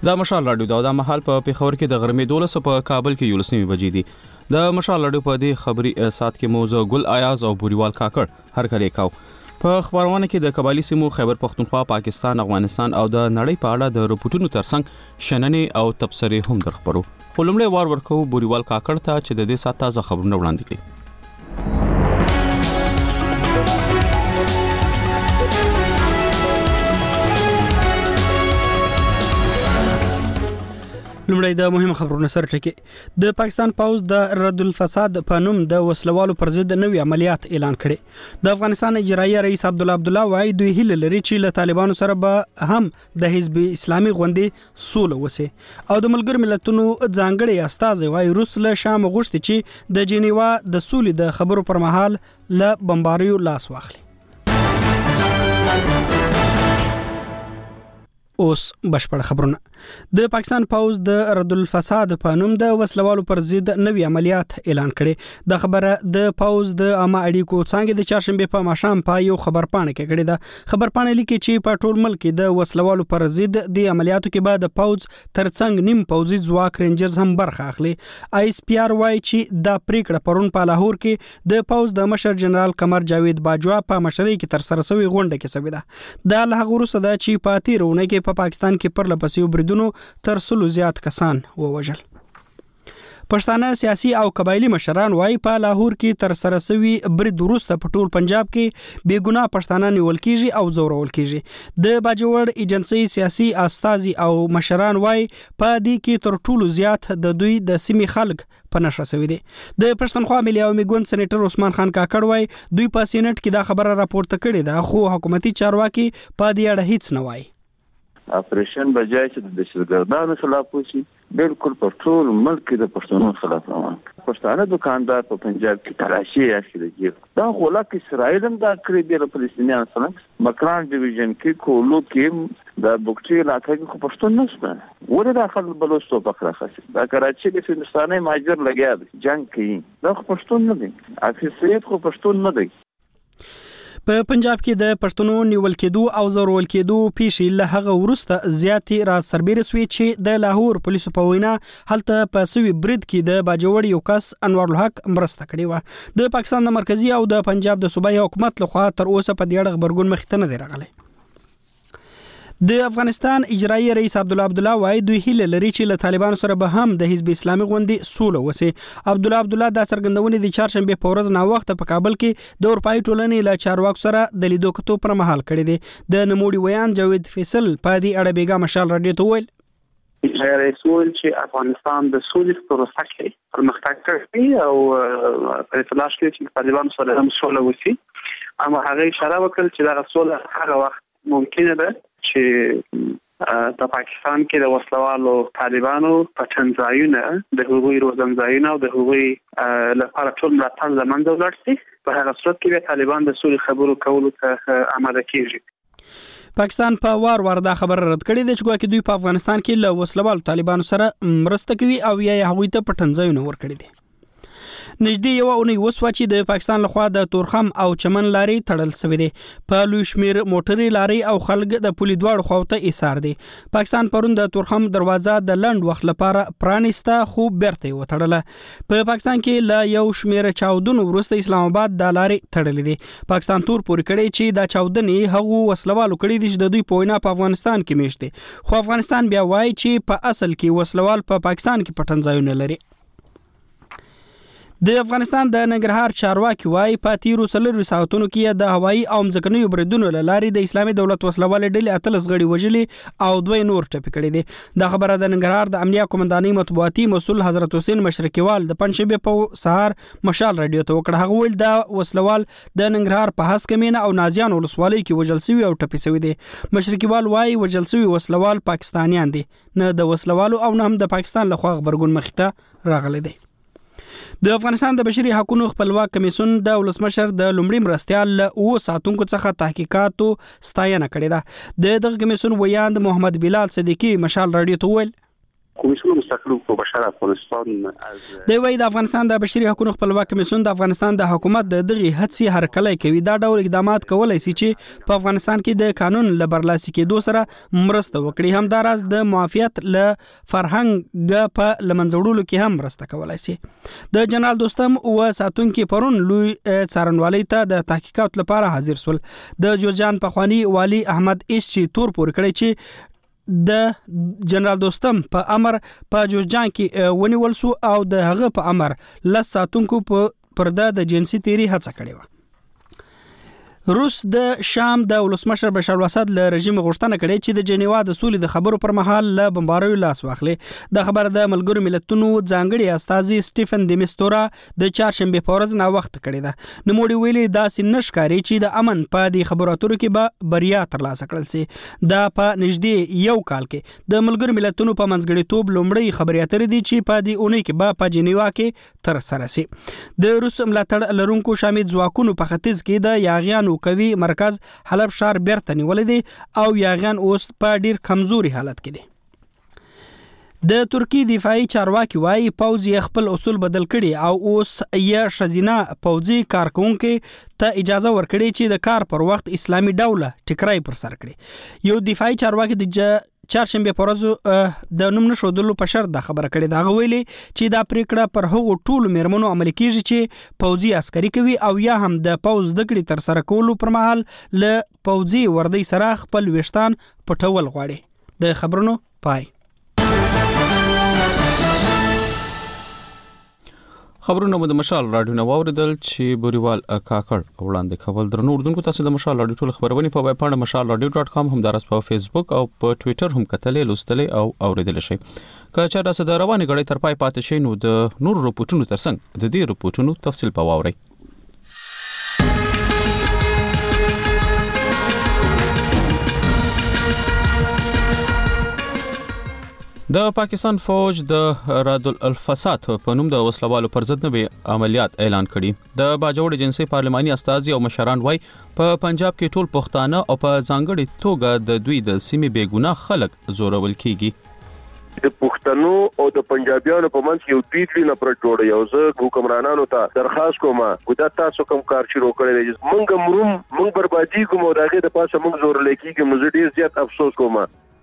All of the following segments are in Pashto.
د مشال راډیو دا مهال په پیښور کې د غرمې 12 په کابل کې 11 بجې دي د مشال راډیو په دې خبري سات کې موضوع ګل آیاز او بوریوال کاکړ هر کله کاو په خبرونه کې د قبایلی سیمو خیبر پختونخوا پاکستان افغانستان او د نړۍ په اړه د رپورټونو ترڅنګ شننې او تبصرې هم درخبرو خو لومړی وار ورکو بوریوال کاکړ ته چې د دې سات تازه خبرونه وړاندې کړي لومړی د مهم خبرونو سره ټکی د پاکستان پوز د رد الفساد په نوم د وسلوالو پر ضد نوې عملیات اعلان کړي د افغانستان اجرایي رئیس عبدالله وایي دوی هیله لري چې له طالبانو سره به هم د حزب اسلامي غونډې سوله وسی او د ملګر ملتونو ځانګړي استازي وایي روس له شام غوښتي چې د جنیوا د سولې د خبرو پر مهال له بمباریو لاس واخلي اوس بشپړ خبرونه د پاکستان پوز د رد الفساد په نوم د وسلوالو پر ضد نوې عملیات اعلان کړي د خبره د پوز د عامه اړیکو څنګه د چهارشنبه په ماښام په یو خبرپاڼه کې کړي ده خبرپاڼه لیکي چې په ټول ملک د وسلوالو پر ضد د عملیاتو کې بعد پوز ترڅنګ نیم پوزي ځواک رینجرز هم برخه اخلي ایس پی آر وايي چې د پریکړه پرون په لاهور کې د پوز د مشر جنرال قمر جاوید باجوا په مشرۍ کې تر سره شوی غونډه کې سوي ده د له غوړو صدا چې په تیرونه کې په پاکستان کې پر لپسیو بریدونو تر سلو زیات کسان ووژل پښتانه سیاسي او قبایلی مشران وایي په لاهور کې تر سره شوی برید وروسته په ټول پنجاب کې بیګناه پښتانه نیول کیږي او زورول کیږي د باجوړ ایجنسی سیاسي استازي او مشران وایي په دې کې تر ټولو زیات د دوی د سیمې خلک په نشه شوی دي د پښتونخوا ملي عوامي ګوند سېنیټر عثمان خان کاکړ وایي دوی په سېنات کې دا خبره راپورته کړې ده خو حکومتي چارواکي په دې اړه هیڅ نه وایي اپریشن بجای چې د دهشتګردانو خلاف وشي بالکل په ټول ملک کې د پښتنو خلاف روان پښتانه دکاندار په پنجاب کې تراشي اخیری دا غولاک اسرائیل هم دا کړی دی فلسطینیان سره مکران ډیویژن کې کولو کې د بوکچي علاقې کې پښتون نشته ولې داخل بلوچستان په خاصه دا کراچي کې هندستاني ماجر لګیا دي جنگ کوي دا پښتون نه دي اکثریت خو پښتون نه دي په پنجاب کې د پښتنو نیول کېدو او زورول کېدو پیښې له هغه وروسته زیاتې را سربېره سوې چې د لاهور پولیسو په وینا هلته په سوي برید کې د باجوړ یو کس انوار الحق مرسته کړې و د پاکستان د مرکزی او د پنجاب د صوبایي حکومت لخوا تر اوسه په دې اړه خبرګون مخته نه دی راغلی د افغانستان اجرایي رئیس عبدالله وایي دوی هیله لري چې له طالبانو سره به هم د حزب اسلامي غونډې سوله وسی عبدالله دا څرګندونه د چهارشنبه په ورځ نا وخت په کابل کې د اروپאי ټولنې له چارواکو سره د لیدو کتو پر مهال کړی دی د نموړي ویان جاوید فیصل په دې اړه بیګا مشال راډیو ته ویل رسول چې افغانستان د سولې پروسه کې پرمختګ کوي او په تلاش کې چې طالبان سره هم سوله وسی اما هغه اشاره وکړه چې دا سوله هغه وخت ممکنه ده چې د پاکستان کې د وسلوالو طالبانو پټن ځایونه د هغوی روزن ځایونه او د هغوی لپاره ټول ملاتړ له منځه ولاړ شي په هغه صورت کې طالبان د سولې خبرو کولو ته آماده کیږي پاکستان په وار دا خبر رد کړی دی چې ګواکې دوی په افغانستان کې له وسلوالو طالبانو سره مرسته کوي او یا هغوی ته پټن ځایونه ورکړي دي نږدې یو اونۍ وسوه چې د پاکستان لخوا د تورخم او چمن لارې تړل شوې دي په لوی شمیر موټرې لارې او خلک د پولي دواړو خواو ته ایثار دي پاکستان پرون د تورخم دروازه د لنډ وخت لپاره پرانیسته خو بیرته وتړله په پاکستان کې له یو شمیر چاودنو وروسته اسلام آباد د لارې تړلې دي پاکستان تور پورې کړی چې دا چاودنې هغو وسلوالو کړي دي چې د دوی په وینا په افغانستان کې میشته خو افغانستان بیا وایي چې په اصل کې وسلوال په پاکستان کې پټن ځایونه لري د افغانستان د ننګرهار چارواکي وایي په تیرو 4 ساعتونو کې د هوایي او ځمکنیو بریدونو له لارې د اسلامي دولت وسلوال ډلې 13 غړي وژلي او 2 نور ټپي کړي دي دا خبره د ننګرهار د امنیه قومندانۍ مطبوعاتي مسؤل حضرت حسین مشرقیوال د پنځشنبه په سهار مشال رادیو ته وکړه هغه ویل د وسلوال د ننګرهار په هسکمینه او نازیان ولسوالۍ کې وژل شوی او ټپي شوی دي مشرقیوال وایي وژل شوی وسلوال پاکستانیان دي نه د وسلوالو او نه هم د پاکستان لخوا خبرګون مخته راغلي دي د افغانستان د بشري حقوقو خپلواک کمیسیون د ولسمشر د لومړي مرستيال او ساتونکو څخه تحقیقاتو ستاینه کړې ده د دغه کمیسیون ویاند محمد بلال صدیقی مشال رادیو ته ویل کمیسیون مستقل حقوق بشر افغانستان د وای د افغانستان د بشري حقوقو خپلواک کمیسیون د افغانستان د حکومت د دغه هڅې هرکلی کوي. دا ډول اقدامات کولای شي چې په افغانستان کې د قانون له برلاسي کېدو سره مرسته وکړي. همداراز د معافیت له فرهنګ په لمنځوړلو کې هم مرسته کولای شي. د جنرال دوستم او ساتونکو پرون لوی څارنوالۍ ته د تحقیقات لپاره حاضر سول. د جوزجان پخوانی والی احمد ایس چې تور پورې کړی چې د جنرال دوستم په امر په جوزجان کې ونیول سو او د هغه په امر ل ساتونکو په پرده د جنسي تیری هڅه کړې و. روس د شام د ولسمشر بشار الاسد له رژیم غوښتنه کړې چې د جنیوا د سولې د خبرو پر مهال له بمباریو لاس واخلي. د خبر د ملګرو ملتونو ځانګړي استازي سټیفن دیمستورا د چهارشنبه په ورځ نا وخت کړی ده. نوموړي ویلي داسې نشکاري چې د امن په دې خبرو اترو کې به بریا ترلاسه کړل شي. دا په نږدې یو کال کې د ملګرو ملتونو په منځګړیتوب لومړی خبري اترې دي چې په دې اونۍ کې به په جنیوا کې تر سره شي. د روس ملاتړ لرونکو شامل ځواکونو په ختیځ کې د یاغیانو کوي مرکز حلب شهر بیرته نیولې دي او یاغیان اوس په ډیر کمزوري حالت کې دي. د ترکی دفاعي چارواکي وايي پوځ یې خپل اصول بدل کړي او اوس یې شزینه پوځي کارکونکو ته اجازه ورکړي چې د کار پر وخت اسلامي دوله ټکرای پر سر کړي. یو دفاعي چارواکي د چهارشنبه په ورځ د نوم نشودلو په شرط د خبره کړې. دا غوېلي چې دا پریکړه پر هغو ټولو میرمنو عملي کیږي چې پوځي عسکري کوي او یا هم د پوځ د کړې تر سره کولو پر مهال له پوځي وردی سره خپل وشتان پټول غواړي. د خبرونو پای. خبرونه مو د مشال رادیو نو اوریدل چې بوريوال کاکړ وړاندې کول. درنو اردوونکو تاسو د مشال رادیو ټول خبرونه په ویب پاڼه mashalradio.com هم درس په فیسبوک او په ټوئیټر هم کتلې لوستلې او اوریدل شي. که چا د رواني غړي تر پای پاتې شي نو د نور رپورټونو ترڅنګ د دې رپورټونو تفصیل په واوري. د پاکستان فوج د راد الفساد په نوم د وسلوالو پر ضد نوي عملیات اعلان کړي. د باجوړ جنسي پارلماني استازي او مشران وای په پنجاب کې ټول پښتانه او په ځانګړي توګه د دوی د سیمې بیګناه خلک زورول کیږي. د پښتنو او د پنجابیانو په منځ کې یو دوی نه پر جوړ یو زه حکمرانانو ته درخواست کوم ګودا تاسو کوم کار شروع کړی مونږ بربادي کوم او دغه د پاسه مونږ زور لیکيږي مزه ډیر زیات افسوس کوم.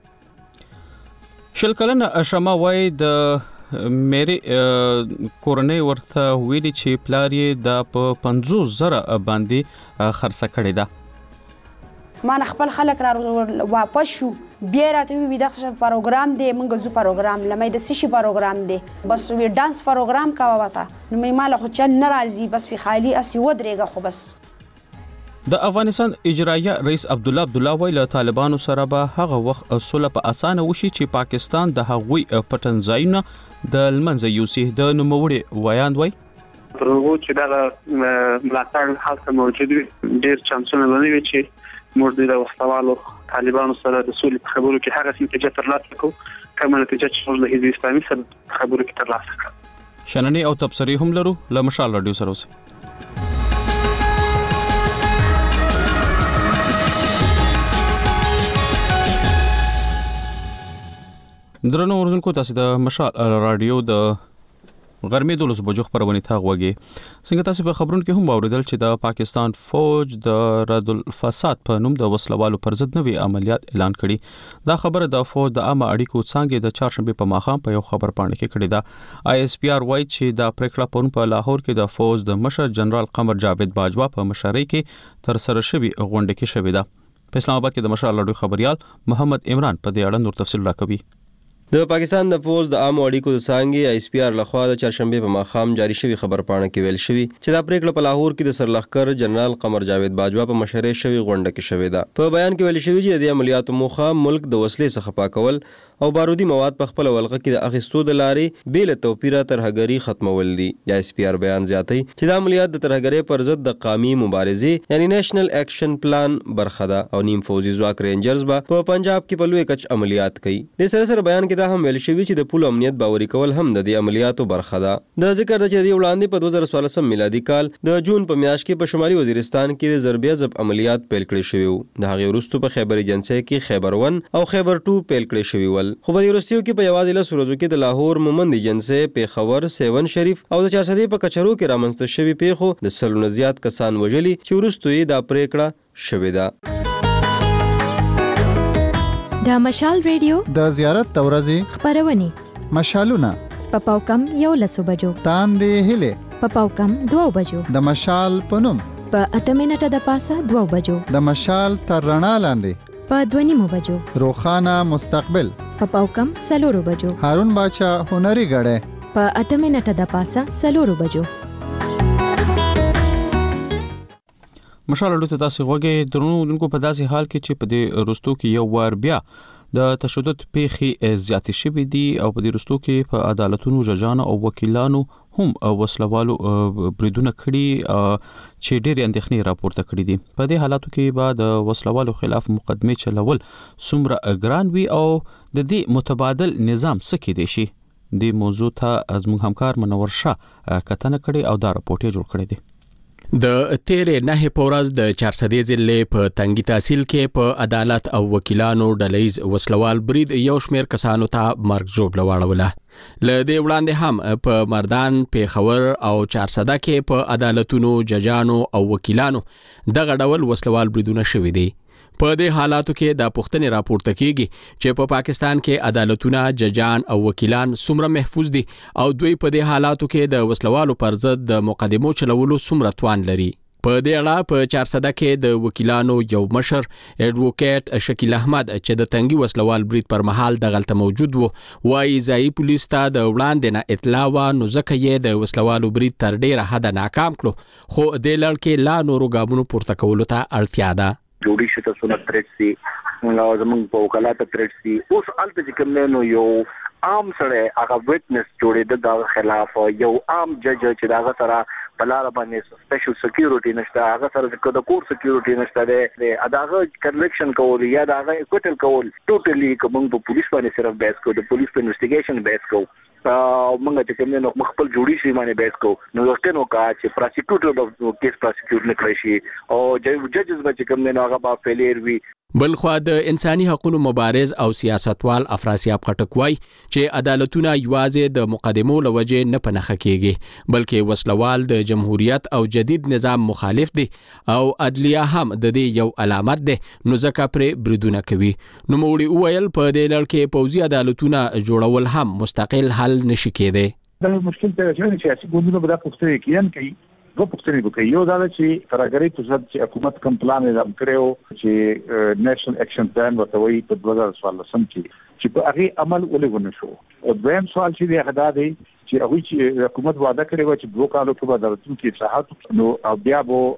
شل کلن شمه وای د مېری کورنۍ ورته ویلي چې پلار یې د 50,000 باندې خرڅه کړې ده. ما خپل خلک را واپس شو بیا راته وی دغه پروګرام دی مونږ زو پروګرام لمې د سشي پروګرام دی بس وی ډانس پروګرام کاوه وتا نو مې مال خو چن ناراضي بس وی خالی اسی ودرېګه خو بس. د افغانستان اجرایه رئیس عبد الله ویل طالبانو سره به هغه وخت صلح په اسانه وشي چې پاکستان د هغوی پټنځایونه د لمنځه یوسي. د نوموړي ویاند وای پرغو چې دا ملاتړ حاصل موجود ډیر چانسونه لري چې موږ د وسوالو طالبانو سره د سولې خبرو کې هغه نتیجه ترلاسه کوو کومه نتیجه چې موږ له حزب اسلامي سره خبرو کې ترلاسه کړو. شننې او تبصرې هم لرو له مشال رادیو سره اوسه. درنو اردوونکو تاسو د مشال رادیو د غرمې 12 بجو خبرونه تا غوږی. څنګه تاسو په خبرونو کې هم اوریدل چې د پاکستان فوج د راد الفساد په نوم د وسلوالو پر ضد نوي عملیات اعلان کړي. دا خبره د فوج د عامه اړیکو څنګه د چهارشنبه په ماښام په یو خبر پاڼه کې کړې ده. ISPR وایي چې دا پریکړه پون په لاهور کې د فوج د مشر جنرال قمر جاوید باجوا په مشرۍ کې تر سره شوی غونډه کې شوې ده. په اسلام آباد کې د مشال رادیو خبريال محمد عمران په دې اړه نور تفصیل راکوي. د پاکستان د فوج د عامو اړیکو د څنګه ISPR لخوا د چهارشنبه په ماښام جاری شوی خبر پاڼه کې ویل شوی چې دا پریکړه په لاهور کې د سرلښکر جنرال قمر جاوید باجوا په مشرۍ شوی غونډه کې شوې ده. په بیان کې ویل شوی چې د عملیاتو موخه ملک د وسلې څخه پاکول او بارودي مواد په خپل ولغه کې د اخیستو د لارې بیل توپیره ترهګری ختمول دي. ISPR بیان زیاتوي چې د عملیات د ترهګری پر ضد د قومي مبارزې یعنی نېشنل اکشن پلان برخه ده او نیم فوجي ځواک رینجرز به په پنجاب کې په لوی کچ عملیات کوي. د سره بیان کې دا هم ویل شوی چې د پولو امنیت باوري کول هم د دې عملیاتو برخه ده. د ذکر د چې وړاندې په 2014 میلادي کال د جون په میاشت کې په شمالي وزیرستان کې د ضربې ضب عملیات پیل کړی شوی وو. د هغې وروسته په خیبر ایجنسۍ کې خیبر 1 او خیبر 2 پیل کړی شوی ول. خو په دې وروستیو کې په یوازې لس ورځو کې د لاهور مومند ایجنسۍ، پیښور، سیون شریف او د چارسدې په کچرو کې رامنځته شوي پیښو د 100 نه زیات کسان وژلي چې وروسته یې دا پریکړه شوې ده. د مشال ریډیو د زیارت د ورځې خبرونه مشالونه په پاوکم 11 بجو، تاندې هله په پاوکم 2 بجو، د مشال پنوم په 8 منټه د پاسه 2 بجو، د مشال تر رڼا لاندې په 2 بجو، روخانه مستقبل په پاوکم 4 بجو، هارون باچا هنري غړې په 8 منټه د پاسه 4 بجو. مشال اډو ته تاسو غوږی درنو دونکو په داسې حال کې چې په دې رستو کې یو وار بیا د تشدد پیښې زیاتې شوې دي او په دې رستو کې په عدالتونو ججانو او وکیلانو هم وسلوالو بریدونه کړي چې ډېرې اندېښنې راپورته کړي دي. په دې حالاتو کې به د وسلوالو خلاف مقدمې چلول څومره ګران وي او د دې متبادل نظام څه کېدای شي؟ دې موضوع ته زموږ همکار منور شاه کتنه کړې او دا راپورټ یې جوړ کړی دی. د تیرې نه پورز د 400 ضلع په تنګي تحصیل کې په عدالت او وکیلانو ډلهیز وسلوال برید یو شمېر کسانو ته مرګ ژوبله واړوله. له دې وړاندې هم په مردان، پیښور او 400 کې په عدالتونو، ججانو او وکیلانو دغه ډول وسلوال بریدونه شوي دي. په دې حالاتو کې دا پوښتنې راپورته کیږي چې په پاکستان کې عدالتونه، ججان او وکیلان څومره محفوظ دي او دوی په دې حالاتو کې د وسلوالو پر ضد د مقدمو چلولو څومره توان لري. په دې اړه په 400 کې د وکیلانو یو مشر اډوکیټ شکیل احمد چې د تنګي وسلوال برید پر مهال دغلته موجود وو، وايي ځایي پولیس ته د وړاندې نه اطلاع و، نو ځکه یې د وسلوالو برید تر ډیره حده ناکام کړو. خو دې لړ کې لا نورو ګامونو پورته کولو ته اړتیا ده. جوړی شته سونه ترټ سي او زمونږ په وکالت ترټ سي اوس الته چې کوم نو یو عام سره هغه وټنس جوړې د خلاف یو عام جج چې داغه سره بلاره باندې سپیشل سکیورټي نشته، هغه سره د کور سکیورټي نشته ده، اداغه کنویکشن کول یا داغه اکوټل کول ټوټلی کوم په پولیس باندې صرف بیس کو، د پولیس په انویسټیګیشن بیس کو موږ ته کوم نو خپل جوړی شي باندې بیس کو، نو وخت نو کا چې پروسیکیوټر د کیس پروسیکیوټ نه کړی شي او ججز به کوم نو هغه با فیلیر وي. بلخوا د انساني حقوقو مبارز او سیاستوال افراسیاب خټک وای چې عدالتونه یوازې د مقدمو لوجه نه پنهخه کیږي بلکې وسلوال د جمهوریت او جدید نظام مخالف دي او عدلیه هم د دې یو علامت ده، نو ځکه پر بریدونه کوي. نو موړي وویل په دې لړ کې پوځي عدالتونه جوړول هم مستقل حل نشي کېدی. دا مشکل ته چې سیاسي ګوندونه به دا پوښتنه کوي کوي دو پوښتنې وکړي. یو دا چې ترګری په ځد چې حکومت کوم پلان اعلان کړو چې نېشنل اکشن پلان ورته وایي په 2014 کې په هغه عمل ولې شو. او دویم سوال چې دی هدا دی چې هغه چې حکومت وعده کړی و چې 2 کالو کې به عدالتونو کې اصلاحات نو بیا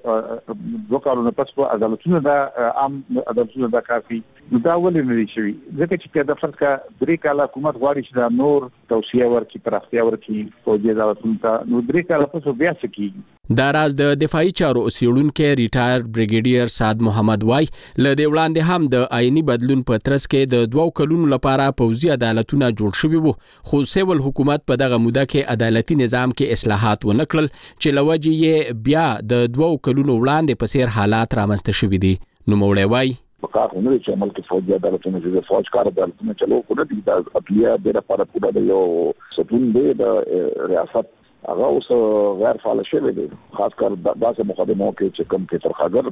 به 2 کالو نه پس په عدالتونو دا عام عدالتونو دا کافي نو دا ولې نه شي ځکه چې د فرض کا 3 کال حکومت غواړي چې دا نور توسعه ورکړي، پراختیا ورکړي او د عدالتونو ته نو 3 کال پس بیا سکیږي. دا راز د دفاعي چارو څېړونکو ریټایر بریګیډیر سعد محمد وای له دې وړاندې هم د آئینی بدلون په ترڅ کې د 2 کلونو لپاره پوځي عدالتونه جوړ شوي وو، خو سیول حکومت په دغه موده کې عدالتي نظام کې اصلاحات ونه کړل چې لوجه یې بیا د 2 کلونو وړاندې په څیر حالات رامنځته شوي دي. نو موړی وای کار نه چې عمل کې فوجي عدالتونه چې فوج کار عدالتونه چلو کړه دي د عدلیه د لپاره پورا د یو ستون دی د ریاست هغه اوس غیر فعال شوی دی، خاص کر داسې مقدمو کې چې کوم کې ترخاګر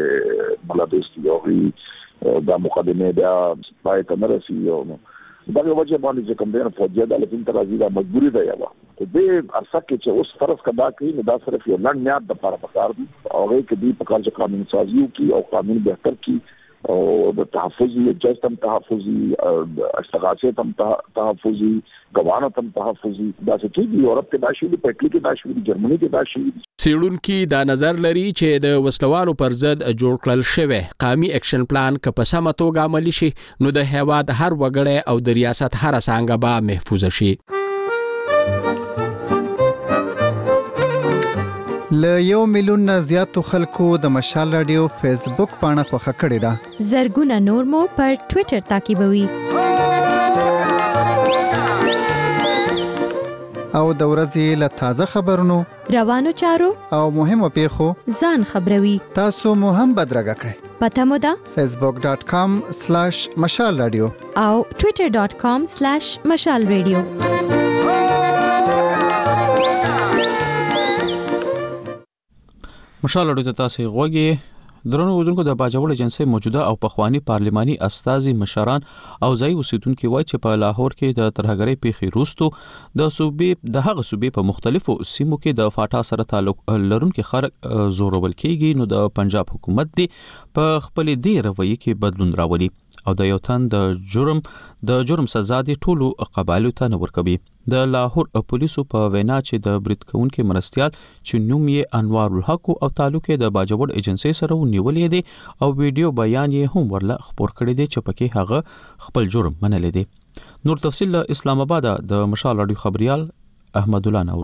پکې ملادوستی او دا مقدمه بیا پای ته نه رسیدي. دا یو وجه باندې چې کوم دی فوجي عدالتونه ته راځي دا مجبوری ده. یو دې ارڅه کې چې اوس فرض کدا کوي نو دا صرف یو لنډ میاد د لپاره پکار دي او هغه کې دی په کار چې قانون سازي کی او قانون بهتر کی او د تحفظي جستم تحفظي استغاثه تم تحفظي غوانه تم تحفظي دا چې دی یورپ کې دا شی دی، پټلی کې دا شی دی، جرمني کې دا شی دی. څېړونکي دا نظر لري چې د وسلوالو پر ضد جوړ کړل شوی قومي اکشن پلان که په سمه توګه عملي شي نو د هیواد هر وګړی او د ریاست هر څانګه به محفوظ شي. ل 1 میلیون نه زیاتو خلکو د مشال رادیو فیسبوک پاڼه خوښه کړې ده. زرګونه نور مو پر ټوئیټر تعقیبوي. او د ورځې له تازه خبرونو روانو چارو او مهمو پیښو ځان خبروي. تاسو مو هم بدرګه کړئ. پته مو ده facebook.com/مشال رادیو او twitter.com/مشال رادیو. مشال رادیو ته تاسو غوږی درنو ودونکو د باجوړ ایجنسی موجوده او پخوانی پارلماني استازي مشران او ځای اوسیدونکو وایي چې په لاهور کې د ترهګرۍ پیښې وروسته د هغه صوبې په مختلفو سیمو کې د فاټا سره تعلق لرونکو خلک زورول کېږي. نو د پنجاب حکومت دی په خپل دی رویه کې بدلون راولي او د یو تن د جرم سزا دی ټولو قبایلو ته نه ورکوي. د لاهور پولیسو په وینا چې د برید کوونکو مرستيال چې نوم یې انوار الحق او تعلق د باجوړ ایجنسی سره ونیولې دي او ویډیو بیان یې هم ورله خبر کړی دی چې پکې هغه خپل جرم منلې دي. نور تفصیل اسلام آباد د مشال رادیو خبريال احمد الله نور.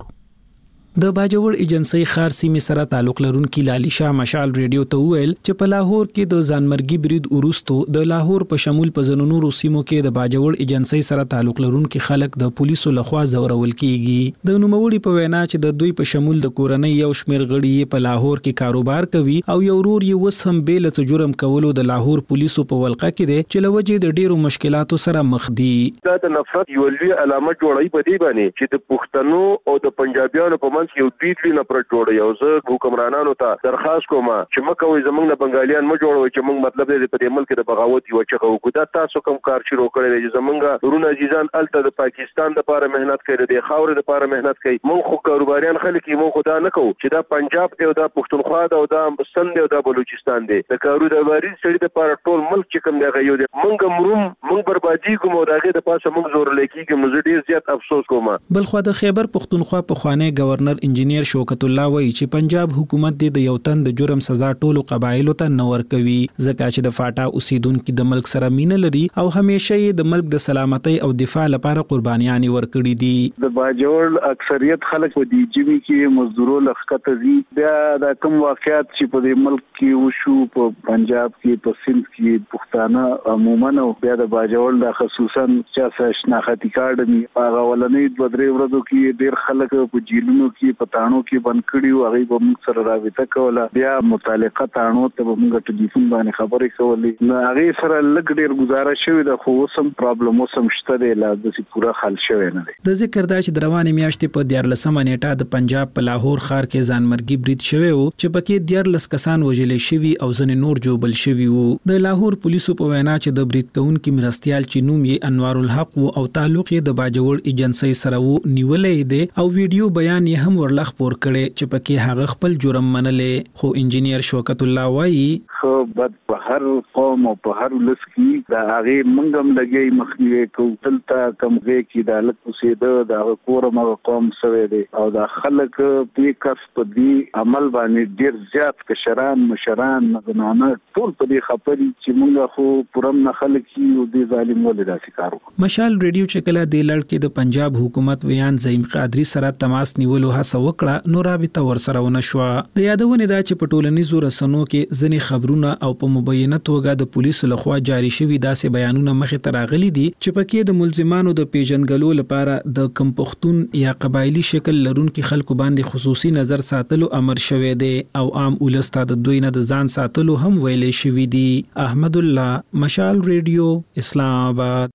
د باجوړ ایجنسی خار سیمې سره تعلق لرونکي لالی شاه مشال ریډیو ته ویل چې په لاهور کې د ځانمرګي برید وروسته د لاهور په شمول په زنونو سیمو کې د باجوړ ایجنسی سره تعلق لرونکي خلک د پولیسو لخوا زورول کیږي. د نوموړي په وینا چې د دوی په شمول د کورنۍ یو شمېر غړي په لاهور کې کاروبار کوي او یو ورور یې وس هم بیل څه جرم کولو د لاهور پولیسو په ولقه کې دي چې لوجه د ډیرو مشکلاتو سره مخ دي. دا د نفرت یو لوی علامه جوړی په دی باندې چې د پښتنو او د پنجابیانو په منځ کې یو بیتلی نفرت جوړي او زه حکمرانانو ته درخواست کوم چې مکه وي زمونږ نه بنگالیان ما جوړوي چې موږ مطلب دې په دې ملک د بغاوت یو چغه وکړه. تاسو کوم کار شروع کړی چې زمونږ ورونه عزیزان الته د پاکستان لپاره مهنت کوي د خاور لپاره مهنت کوي. موږ خو کاروباریان خلک یې موږ خدا نه کوو چې دا پنجاب دی او دا پښتونخوا دی او دا سند دی او دا بلوچستان دی. د کاروباري سړي لپاره ټول ملک چې کوم دی غيو دی موږ بربادي کوم او داغه د پاسه موږ زور لیکيږي. موږ ډیر زیات افسوس کوم. بلخو د خیبر پښتونخوا په خوانې گورنر انجینیر شوکت الله وایي چې پنجاب حکومت د یو تن د جرم سزا ټولو قبایلو ته نه ورکوي ځکه چې د فاټا اوسیدونکو د ملک سره مینه لري او همیشه یې د ملک د سلامتۍ او دفاع لپاره قربانیان ورکړي دي. د باجوړ اکثریت خلک په دې جبي کې مزدورو لخته دي. بیا د کوم واقعیت چې په دې ملک کې وشو په پنجاب کې په سند کې پښتانه عموما او بیا د باجوړ د خصوصا چې شناختی کارت می هغه ولنې د درې ورځو کې ډیر خلک په جیلونو کې پټانو کې بند کړیو. هغه به موږ سره راوته کوله بیا متعلقه تانو ته موږ ټلیفون باندې خبرې کولې. نو هغه سره لګ ډیر گزارش شوی د خو سم پرابلم سم شته دی لا د پورا حل شوی نه دی. د ذکر دا چې د روانې میاشتې په 14 نیټه د پنجاب په لاهور ښار کې ځانمرګي برید شوی او چې پکې 14 کسان وژل شوي او ځنې نور جوبل شوي وو. د لاهور پولیسو په وینا چې د برید کوونکو مرستيال چې نوم یې انوار الحق او تعلق یې د باجوړ ایجنسی سره وو نیولې دی او ویډیو بیان یې هم ورلخ پور کړي چې پکې هغه خپل جرم منلې. خو انجینیر شوکت الله وایي خو بد په هر قوم او په هر لس کې دا هغه منګم لګي مخنیوي کوتل ته کمغه کې د لک اوسېده د کورم قوم سوي دي او دا خلک په کس په دې عمل باندې ډیر زیات کشران مشران زنانه ټول په دې خبرې چې موږ خو پرم نه خلک یو دي ظالم ولې داسې کارو. مشال ریډیو چې کله د لړکې د پنجاب حکومت ویان زعیم قادری سره تماس نیولو هڅه وکړه نو رابطه ورسره ونه شو. د یادونه دا چې په ټولنیزو رسنیو کې ځنې خبرونه او په مبینه توګه د پولیسو لخوا جاری شوی داسې بیانونه مخې ته راغلي دي چې پکې د ملزمانو د پیژنګلو لپاره د کم پښتون یا قبایلی شکل لرونکي خلکو باندې خصوصي نظر ساتلو امر شوی دی او عام ولسته د دوی نه د ځان ساتلو هم ویلې شوی دی. احمد الله مشال ریډیو اسلام آباد.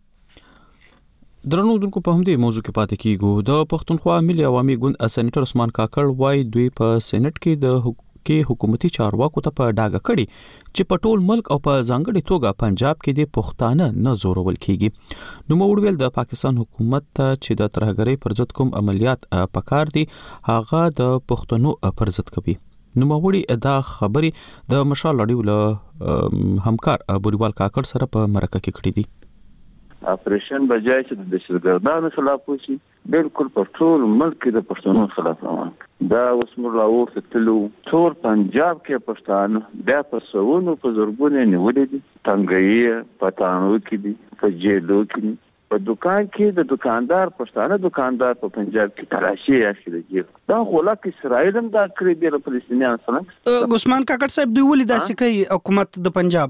درنو دونکو په همدې موضوع کې پاتې کیږو. د پښتونخوا ملي عوامي ګوند سېنیټر عثمان کاکړ وايي دوی په سېنات کې د حکومتي چارواکو ته په ډاګه کړي چې په ټول ملک او په ځانګړي توګه پنجاب کې د پښتانه نه زورول کیږي. نو موږ د پاکستان حکومت ته چې د ترهګرۍ پر ضد کوم عملیات پکار دي هغه د پښتنو پر ضد کوي. نو موږ دا خبري د مشال لړیو له همکار بوریوال کاکړ سره په مرکه کې کړې دي. اپریشن بجای چې د دهشتګردانو خلاف وشي بالکل په ټول ملک د پښتنو خلاف روان دا اوس موږ راوړو تلو ټول پنجاب کې پښتانه بیا په سوونو په زرګونه نیولې دي. تنګي پټانو کې دي په جیلو کې په دکان کې د دکاندار پښتانه دکاندار په پنجاب کې تلاشي اخیږي. دا غولا کې اسرائیل هم دا کړی دی فلسطینیان سره. عثمان کاکړ صاحب دوی ولې داسې کوي حکومت د پنجاب؟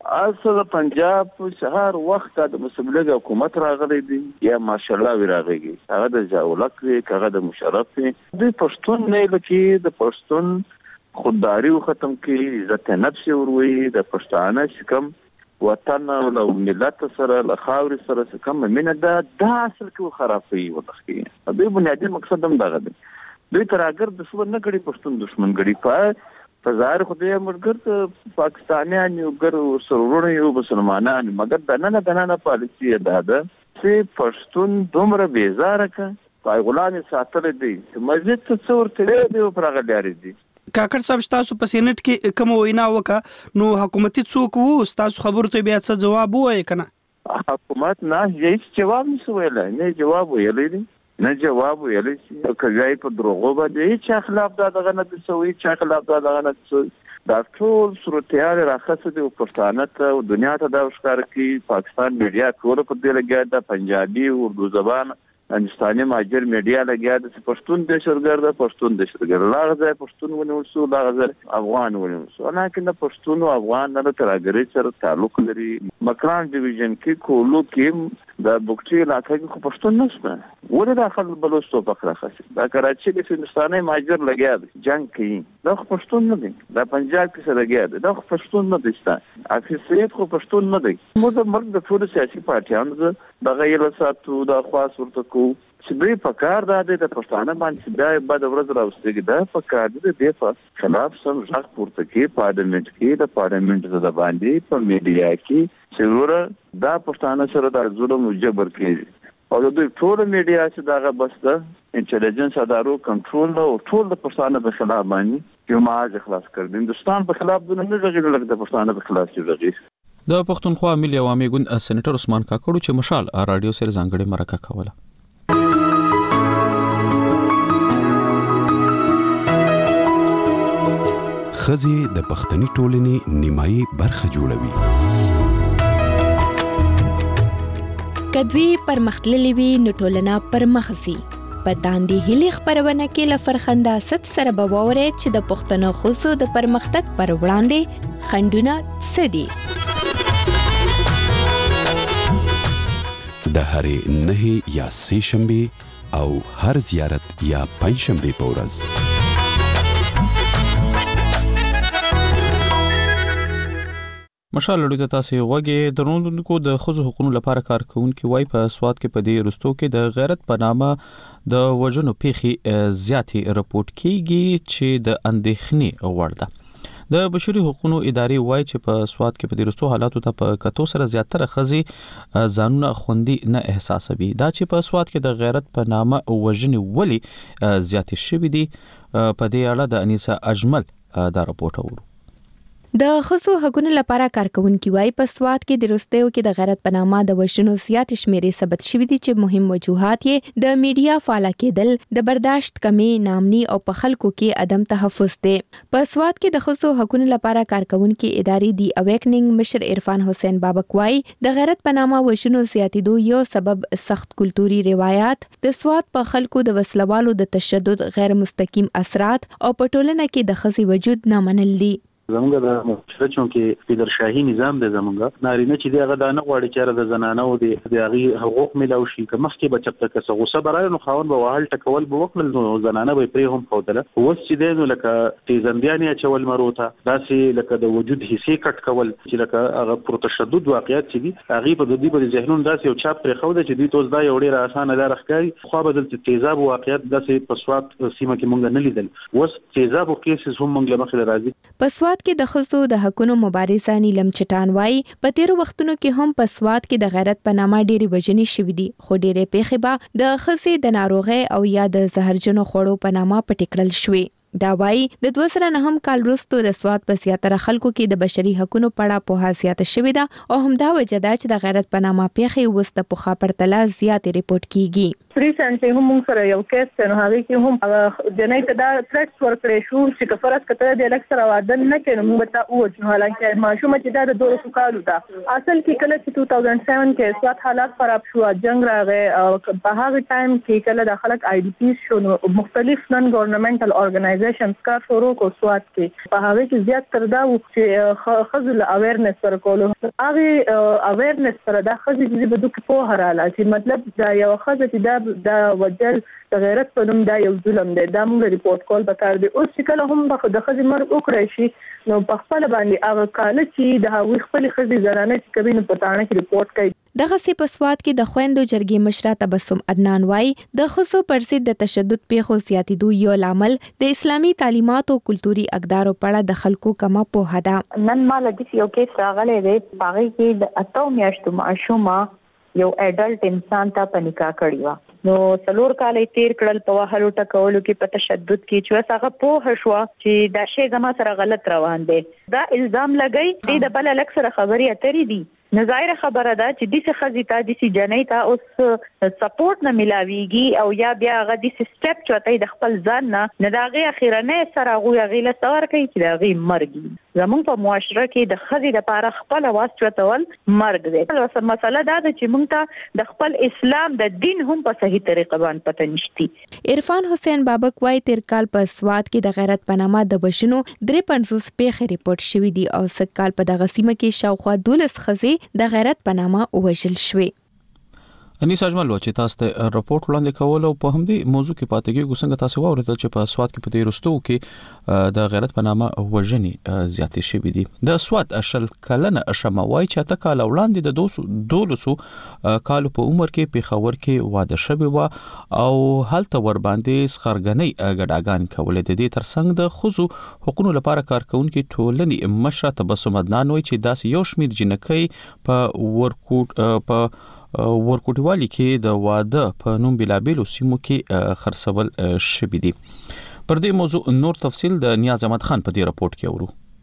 اصل پنجاب سهار وخت د مسلم لیگ حکومت راغلی دی یا ماشاءالله راغلی هغه د جاولک دی هغه د مشرف دی د پښتون نه لکه د پښتون خودداری ختم کی عزت نفس وروي د پښتانه کم وطن او ملت سره له خاور سره کم مینه دا اصل کې خرابوي ودخې دوی بنیادی مقصد هم دغه دی دوی تر اگر دښمن نه کړي پښتون دښمن کړي په ظاهر خو دې مرګ پاکستانیان یو ګر سرورونه یو مسلمانان مګر دنه پالیسي ده چې پښتون دومره بیزاره ک پای غلام ساتل دي مسجد څه ورته دی پرغه لري دي کاکړ صاحب تاسو په سینټ کې کوم وینا وکا نو حکومتي څوک وو تاسو خبرو ته بیا څه جواب وای کنه حکومت نه هیڅ جواب نشو ویلای نه جواب ویلی دي نه جواب ویلی چې کله په دروغو باندې چې خلاف دغه نه تسوي چې خلاف دغه نه تسوي دا ټول صورتحال راخصه دي پښتانه ته او دنیا ته دا ښکار کوي پاکستان میډیا ټول په دې لګیا ده پنجابي اردو زبان هندستاني ماجر میډیا لګیا ده چې پښتون دهشتګرد پښتون دهشتګرد لاغه پښتون ونیسو لاغه افغان ونیسو لکه پښتون او افغان نه ترګری سره تعلق لري مکران ډیویژن کې کولو کې د بوکچي علاقې کې پښتون نشته ولې داخل بلوچستان په راخصه دا کراچي کې هندستاني ماجر لګیا ده جنگ کوي دا پښتون نه دي دا پنجاب کې سره لګیا ده دا پښتون نه دي اکثریت خو پښتون نه دي موږ مرګ د ټول سیاسي پارټیانو دغه یو ساتو د خاص ورته کو چې دوی په کار د پښتانه باندې دا بعد ورځ راوستي دا په کار دي د دفاع خلاف سم ځخ پورته کې پارلیمنت کې د پارلیمنت د باندې په میډیا کې چې دا پښتانه سره د ظلم او جبر کوي او د ټول میډیا چې داغه بس د انټيليجنس ادارو کنټرول او ټول د پښتانه په خلاف باندې یو ماج خلاص کړ د هندستان په خلاف د نه غږی لکه د پښتانه په خلاف چې غږی د پښتونخوا ملي عوامي ګوند سېنیټر عثمان کاکړو چې مشال رادیو سره ځانګړي مرکه کوله خزي د پښتني ټولنې نیمایي برخه جوړوي کدوی پرمختللې وي نو ټولنه پرمخسي په داندې هلي خبرونه کې لفرخنده ست سره بووره چې د پښتنو خصو د پرمختګ پر وړاندې خندونه سدي د هرې نه یا سه شنبه او هر زیارت یا پنځ شنبه په ورځ مشال لړۍ تاسو غوږی درونکو د خزو حقوقو لپاره کارکونکو وای په سواد کې په دې رستو کې د غیرت په نامه د وژنو پیخي زیاتی رپورت کیږي چې د اندېښنې وړ ده د بشري حقوقو ادارې وای چې په سواد کې په دې رستو حالاتو ته په کتو سره زیاتره خزي ځانونه خوندي نه احساسوي دا چې په سواد کې د غیرت په نامه وژنې ولی زیاتې شوې دي په دې اړه د انیسا اجمل دا رپورت اورو د خصو حقوقو لپاره کارکونکو وای په سواد کې د رستیو کې د غیرت په نامه د وژنو زیات شمیرې ثبت شوې دي چې مهم وجوهات یې د میډیا فعال کېدل د برداشت کمی نامني او په خلکو کې عدم تحفظ دي په سواد کې د خصو حقوقو لپاره کارکونکو ادارې دی اویکنینګ مشر عرفان حسین بابک وای د غیرت په نامه وژنو زیاتېدو یو سبب سخت کلتوري روایت د سواد په خلکو د وسلوالو د تشدد غیر مستقیم اثرات او په ټولنه کې د خزي وجود نه منل دي زمونږ د مشرچون کې پیدرشاهي نظام د زمونږ نارینه چې دغه د نه غوړي چې د زنانه او د هغه حقوق ملو شي که مخکې بچپته کسه غوسه برای نو خاون به وهل ټکول به وکړل نو زنانه به پرې هم خوتله اوس چې دینو لکه تیزندیانی چول مروته داسې لکه د وجود حصے کټ کول چې لکه هغه پر تشدد واقعیت چې دي هغه په دې په ذهنونو داسې یو چاپ پرې خو د چې دوی توس دا یو ډیر اسانه لار ښکاري خو بدل تیزاب واقعیت داسې په سواد سیمه کې مونږ نه لیدل اوس تیزاب کیسز هم مونږ مخې راځي په سواد کې د خصو د حقوقو مبارزه نیلم چټان وای په تیر وختونو کې هم په سواد کې د غیرت په نامه ډېری وژنې شوې دي خو ډېرې پیښې به د خصي د ناروغي او یا د زهرجنو خوړو په نامه پټکړل شوې دا وای د 2009 کال وروسته د سواد په زیاتره خلکو کې د بشري حقوقو په اړه په حساسیت شوې ده او همدا وجه ده چې د غیرت په نامه پیښې وسته په خاطرتله زیاتې ریپورت کیږي ریسنټلی هم موږ سره یو کیس نو هغه کې هم جنۍ ته دا ثریټس ورکړې شو چې کفرت کته د الکسر وعده نه کړي موږ ته او چې حالانکه ماشوم چې دا د 200 کالو ده اصل کې کله چې 2007 کې سواد حالات خراب شو جنگ راغی او په هغه ټایم کې کله د خلک آی ډی پی شو مختلف نن ګورنمنټل اورګنایزیشن ځای شمسکار شروع کو سواد کې په هغه کې زیات تر دا چې خزل اویرنس ورکول هغه اویرنس سره دا خزل چې به دوی په هراله چې مطلب دا یو خزل چې دا وجل غیرت په نوم دا یو ظلم دی دا موږ ریپورت کول پکار دی اوس چې کله هم د خزل مرګ وکړی شي نو په خپل باندې هغه کال چې د هغوی خپل خزل زنانه چې کوي نو په تاڼه کې ریپورت کوي. دغه سی په سواد کې د خويندو جرګې مشره تبسم عدنان وای د خصو پر ضد د تشدد پیښو زیاتېدو یو لامل د اسلامي تعلیمات او کلتوري اقدارو په اړه د خلکو کمه پوهه ده. نن مال د یو کیس راغلی دی باغی کې د 8 میاشتو معشومه یو اډلټ انسان ته پنیکا کړی و نو څلور کالې تیر کړل په وهلو ټکولو کې په تشدد کې چې هغه پوه شو چې دا شی زما سره غلط روان دی دا الزام لګی د بل لک سره خبري اترې دي نظاهر خبره ده چې د څه خزیتا د سي جنۍ ته اوس سپورټ نه ملاويږي او یا بیا هغه د سټپ چوتای د خپل ځان نه داغه اخیرنه سره غوغیله سوار کوي چې داغه مرګي زمون په معاشره کې د خزې د پاره خپل واس چوتول مرګ دی. اوس مسله دا ده چې موږ ته د خپل اسلام د دین هم په صحیح طریقه باندې پته نشتی. عرفان حسین بابک وای تیر کال په سواد کې د غیرت پنامه د بشنو 53 پیښې ریپورت شوې دي او سکهال په دغه سیمه کې شاوخوا 12 خزې د غیرت پنامه وژل شوې. انیس اجمل چې تاسو ته راپورټ وړاندې کول او په همدې موضوع کې پاتې کېږو څنګه تاسو واورېدل چې په سواد کې په دې رستو کې د غیرت پنامه وژنې زیاتې شوې دي. د سواد اشل کلنه شموای چې تا کال وړاندې د 200 کال په عمر کې پیښور کې واده شوی و او هلته ور باندې سخرګنۍ ګډاګان کولې. د دې ترڅنګ د خزو حقوقو لپاره کارکونکو ټولنې مشره تبسم عدنان وایي چې داس یو شمیر جنکۍ په ورکوټوالي کې د واده په نوم بلابلو سیمو کې خرڅول شوی دي. پر دې موضوع نور تفصیل د نیاز احمد خان په دې راپورټ کې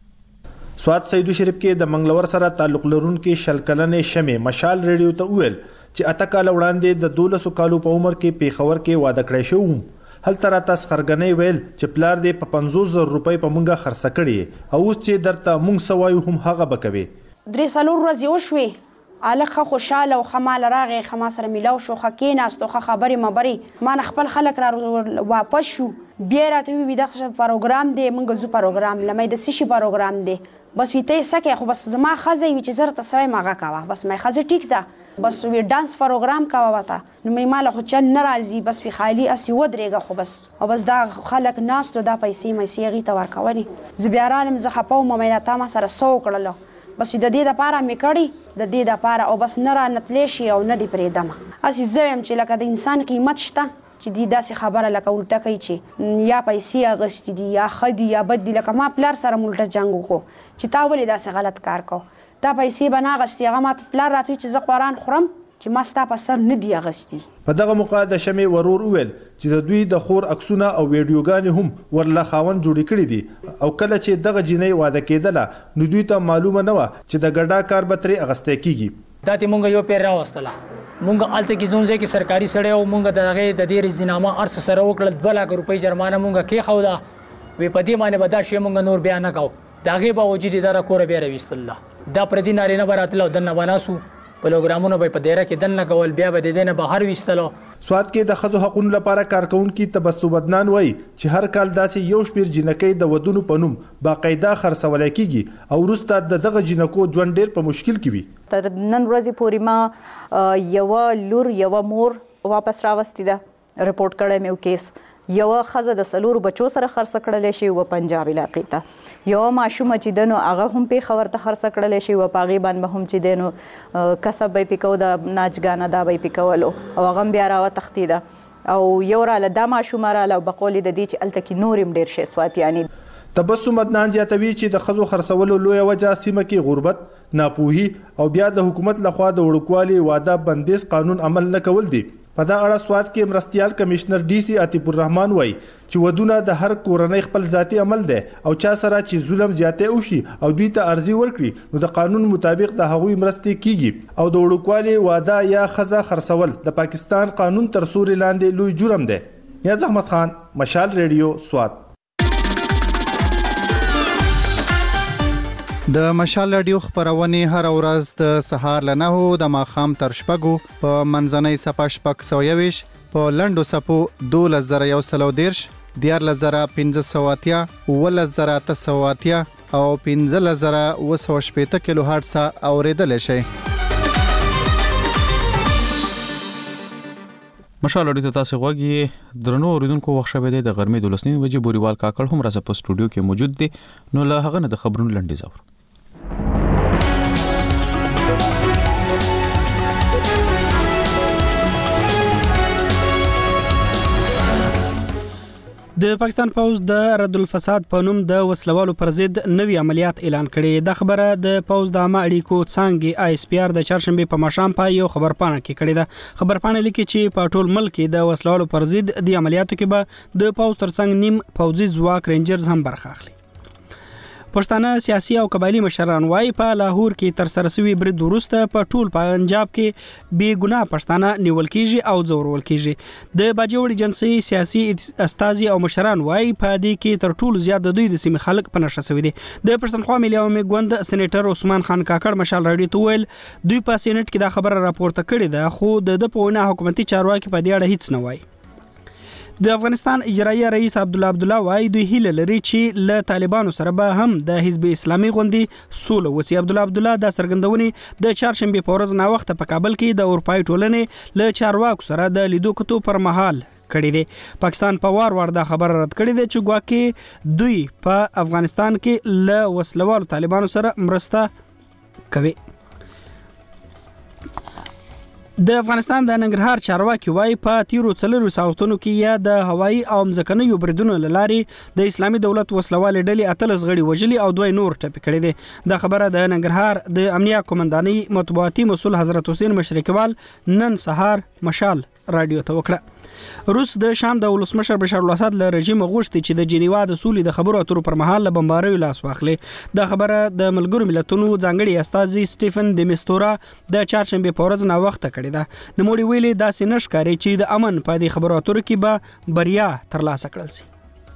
اورو. سواد سیدو شریف کې د منګلور سره تعلق لرونکو شلکلنې شمه مشال ریډیو ته ویل چې اته کال وړاندې د 1200 کالو په عمر کې پیښور کې واده کړی شو. هل تر تاسو خرګنې ویل چې پلار دې په 50000 روپۍ په مونږه خرڅ کړي او اوس چې درته مونږ سوایو هم هغه بکوي. درې سالور ورځې وشوي الکه خوشاله او خمال راغې خما سره ملاو شو خکیناستو خبري مبري ما خپل خلک را واپس شو بیا راته وی دغه پروګرام دی مونږ زو پروګرام لمې د سشي پروګرام دی بس ویته سکه خو بس زما خزې وی چې زرت سوي ماګه کاوه بس مې خزې ټیک ده بس وی ډانس پروګرام کاوه وته نو مې مال خو چن ناراضي بس وی خالی اسی ودرېګه خو بس او بس دا خلک ناستو دا پیسې مې سیغي ته ورکولي زبيارانم زه خپاو مې تا ما سره سو کړلو بس د دې لپاره مې کړی د دې لپاره او بس نه را نتلې شي او نه دی پرېدمه اسی زویم چې لکه د انسان قیمت شته چې دی داسې خبره لکه الټه کوي چې یا پیسې اغستې دي یا خدي یا بد دي لکه ما پلار سره ملټه جنگ وکړو چې تا ولې داسې غلط کار کو تا پیسې به نه اغستې هغه ما پلار راته چې زه قرآن خورم چې ما ستا په سر نه دی اغستې. په دغه موقع د شمې ورور وویل چې د دوی د خور عکسونه او ویډیوګانې هم ورله خاوند جوړې کړي دي او کله چې دغه جنۍ واده کېدله نو دوی ته معلومه نه وه چې د ګډا کار به ترې اغستی کیږي. دا ته مونږ یو پیر راوستله مونږ الته کې زونځه کې سرکاري سړی او مونږ دغه د دې رضینامه ارس سره وکړل 2 لک روپۍ جرمانه مونږ کې خو دا وی په دې باندې بدا شی مونږ نور بیان نکاو داغه باوجود دا کور بیا رويستل دا پر دې نارینه براتله دنه بناسو پروګرامونه به په دیره کې دنه کول بیا به دینه بهر وستلو. سواد کې د خزو حقوقو لپاره کارکونکو تبسم عدنان وایي چې هر کال داسې یو شمیر جنکۍ د ودونو په نوم باقاعده خرڅول کیږي او وروسته دغه جنکو ژوند ډیر په مشکل کې وي. تر نن ورځې پورې ما یو لور یو مور واپس راوستي ده رپورټ کړم یو کیس یو خزه د سلور بچو سره خرڅ کړل شي و پنجاب علاقې ته یو ماشوم چې دنو هغه هم په خبر ته خرڅ کړل شي و پاغي باندې هم چې دنو کسب به پکاو د ناچګانه دا به پکولو او هغه بیا راو تختیده او یو را له د ماشوم را له بقول د دې چې التکی نورم ډیر شي سوات یعنی تبسم عدنان زیاتوي چې د خزو خرڅولو لوی وجه سیمه کې غربت ناپوهي او بیا د حکومت لخوا د وړوکوالي واده بندیز قانون عمل نه کول دي. په دا اړه سواد کې مرستيال کمشنر ډي سي عتیق الرحمن وایي چې ودونه د هر کورنۍ خپل ذاتی عمل دی او چا سره چې ظلم زیاته وشي او دوی ته ارزي ورکړي نو د قانون مطابق د هغوی مرستې کیږي او د وړوکوالي واده یا خزه خرڅول د پاکستان قانون تر سوري لاندې لوی جرم دی. نیاز احمد خان مشال ریډیو سواد. د مشال رادیو خبرونه هر ورځ د سهار له 9 د ماخام تر شپږو په منځنۍ صفه شپږ 120 په لندو صفو 2110 14580 11880 او 15780 کیلو هرتز اوریدل شي. مشال اړیته تاسو غوږی درنو اوریدونکو وخت شوه د غرمې 12 بجې بوريوال کاکړ هم راځه په سټوډیو کې موجود دي. نو له هغه نه د خبرونو لنډیز اورو. د پاکستان پوز د رد الفساد په نوم د وسلوالو پر ضد نوي عملیات اعلان کړي. د خبره د پوز د عامه اړیکو څانګې ISPR د چهارشنبه په ماښام په یو خبرپاڼه کې کړي ده. خبرپاڼه لیکي چې په ټول ملک کې د وسلوالو پر ضد د عملیاتو کې به د پوز ترڅنګ نیم پوځي ځواک رینجرز هم برخه اخلي. پښتانه سیاسي او قبایلی مشران وايي په لاهور کې تر سره شوی برید وروسته په ټول پنجاب کې بې ګناه پښتانه نیول کیږي او ځورول کیږي. د باجوړي جنسي سیاسي استازي او مشران وايي په دې کې تر ټولو زیات د دوی د سیمې خلک په نشه شوی دي. د پښتونخوا ملي عوامي ګوند سېنیټر عثمان خان کاکړ مشال راډیو ته ویل دوی په سېنات کې دا خبره راپورته کړې ده خو د په وینا حکومتي چارواکي په دې اړه هیڅ نه وایي. د افغانستان اجرایي رئیس عبدالله وايي دوی هیله لري چې له طالبانو سره به هم د حزب اسلامي غوندي سوله وسی. عبدالله د سرګندونې د چهارشنبه په ورځ نا وخت په کابل کې د اروپای ټولنې له چارواکو سره د لیدو کتو پر مهال کړی دی. پاکستان په وار دا خبر رد کړی دی چې ګواکې دوی په افغانستان کې له وسلوالو طالبانو سره مرسته کوي. د افغانستان د ننګرهار چارواکي وايي په تیرو 4 ساعتونو کې یا د هوایي او ځمکنیو بریدونو لاري د اسلامي دولت وسلوال ډلې 18 غړي وژلي او 2 نور ټپي کړي دي. د خبره د ننګرهار د امنیه قومندانۍ مطبوعاتي مسول حضرت حسین مشرقیوال نن سهار مشال رادیو ته وکړه. روس د شام د ولسمشر بشار الاسد له رژیم غوښتي چې د جنیوا د سولې د خبرو اترو پر مهال له بمباریو لاس واخلي. د خبره د ملګرو ملتونو ځانګړي استازي سټيفن دمیستورا د چهارشنبه په ورځ نا وخت کړی ده. نوموړي ویلي داسې نشکاري چې د امن په دې خبرو اترو کې به بریا ترلاسه کړل شي.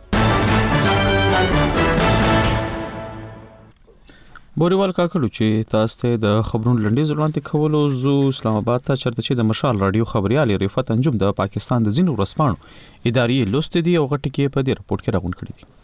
بوريوال کاکړو چې تاسو ته د خبرونو لنډیز وړاندې کولو زو اسلام آباد ته چرته چې د مشال رادیو خبريال رفعت انجم د پاکستان د ځینو ورسپانو اداري لوست دي او غټ کې په دې رپورت کې راغون کړی دي.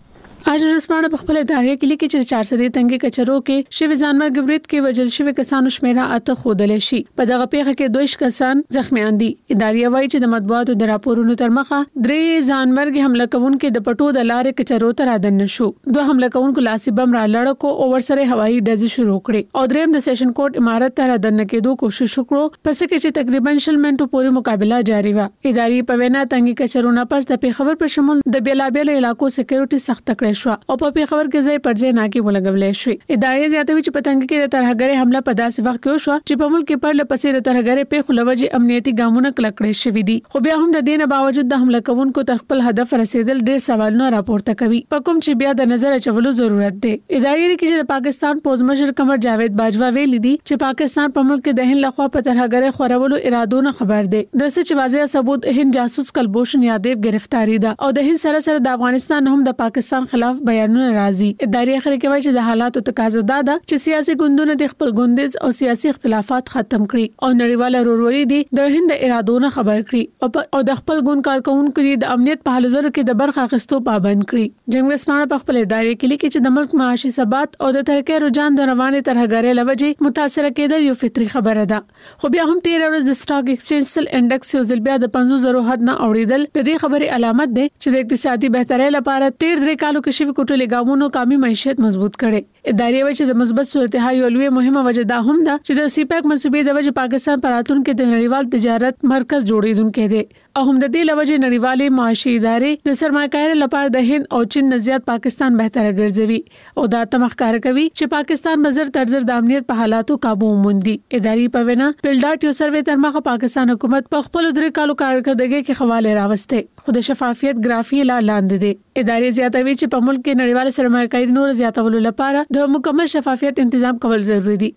اج رسمانه په خپل ادارې کې لیکي چې 400 تنګي کچرو کې شوی ځانمرګ برید کې وجل شوی کسانو شمیره اته خودل شي. په دغه پیښه کې 2 کسان زخمیان دي. ادارې وایي چې د مطبوعاتو د راپورونو تر مخه 3 ځانمرګ حمله کوونکو د پټو د لارې کچرو ته رادن نشو. 2 حمله کوونکو لاسي بم را لړکو او ورسره هوایي ډزې شروع کړې او دریم د سیشن کورټ امارت ته رادن کېدو کوشش وکړو پس کې چې تقریبا 100 منټو پورې مقابله جاری و. ادارې په وینا تنګي کچرو نه پس د پیښور پر شمول د بیلابل علاقو سکیورټي سخت کړې شو او په پیښور کې ځای پر ځای ناکي ولګولې شوې. ادارې زیاتوي چې پتنګ کې د ترهګرۍ حمله په داسې وخت کې وشو چې په ملک کې پر لپسې د ترهګرۍ په خلوجي امنیتي ګامونه کلکړې شوې دي. خو بیا هم د دې نه باوجود د حمله کوونکو تر خپل هدف رسیدل ډېر سوالونه راپورته کوي په کوم چې بیا د نظر اچولو ضرورت دی. ادارې کې چې د پاکستان پوز مشر قمر جاوید باجوا ویلي دي چې پاکستان په ملک کې د هند لخوا په ترهګرۍ خورولو ارادو نه خبر دی. د څه چې واضح ثبوت هند جاسوس کلبوشن یادیب گرفتاری ده او د هند سره د افغانستان هم د پاکستان خلاف بیانونه راځي. ادارې اخر کې وایي چې د حالاتو تقاضا ده چې سیاسي ګوندونه د خپل ګوندیز او سیاسي اختلافات ختم کړي او نړیواله ورورولي دي د هند ارادو نه خبر کړي او د خپل ګوند کارکونکو د امنیت په حالو زر کې د برخه اخیستو پابند کړي. جنگ رسمانه په خپل ادارې کې لیکي چې د ملک معاشي ثبات او د ترقۍ رجحان د روانې ترهګرۍ لوجې متاثر کېدل یو فطري خبره ده. خو بیا هم 13 ورځې د سټاک ایکسچینج سل انډکس یو ځل بیا د 500 حد نه اوریدل د دې خبرې علامت ده چې د اقتصادي بهترۍ لپاره 13 کالو کې شوی کوټلې ګامونو کامي معیشت مضبوط کړي. ادارې وایي چې د مثبت صورتحال یو لوی مهمه وجه دا هم ده چې د سیپیک منصوبې د وجه پاکستان پر راتلونکو د نړیوال تجارت مرکز جوړیدونکو دی او هم د دې لوجه نړیوالې معاشي ادارې د سرمایه‌کارۍ لپاره د هند او چین نزيات پاکستان بهتره ګرځوي او دا تمخکار کوي چې پاکستان بزر ترزر د امنیت په حالاتو قابو موندي. ادارې په وینا پلډاټ یو سروې تر مخه پاکستان حکومت په خپل 3 کالو کارکړدګۍ کې حواله راوسته خو د شفافیت ګرافي لاندې دي. ادارې زیاتوي چې په ملک کې نړیوال سرمایه‌کاري نور زیاتولو لپاره د مکمل شفافیت تنظیم کول ضروری دي.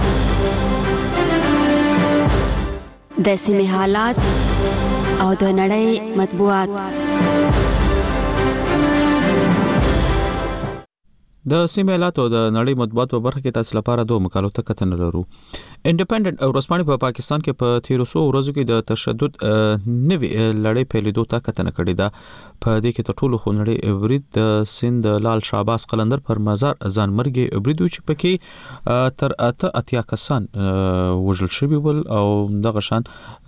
د سیمې حالات او د نړۍ مطبوعات. د سیمه حالات او د نړۍ مطبوعات په برخه کې تاسو لپاره دوه مقالو ته کتنه لرو. انډیپندنت ورځپاڼې په پاکستان کې په 1300 ورځو کې د تشدد نوې لړۍ پیلېدو ته کتنه کړې ده. په دې کې ټولو خونړی برید د سند لال شعباس قلندر پر مزار ځانمرګي برید چې پکې تر 80 کسان وژل شوي ول او دغه شان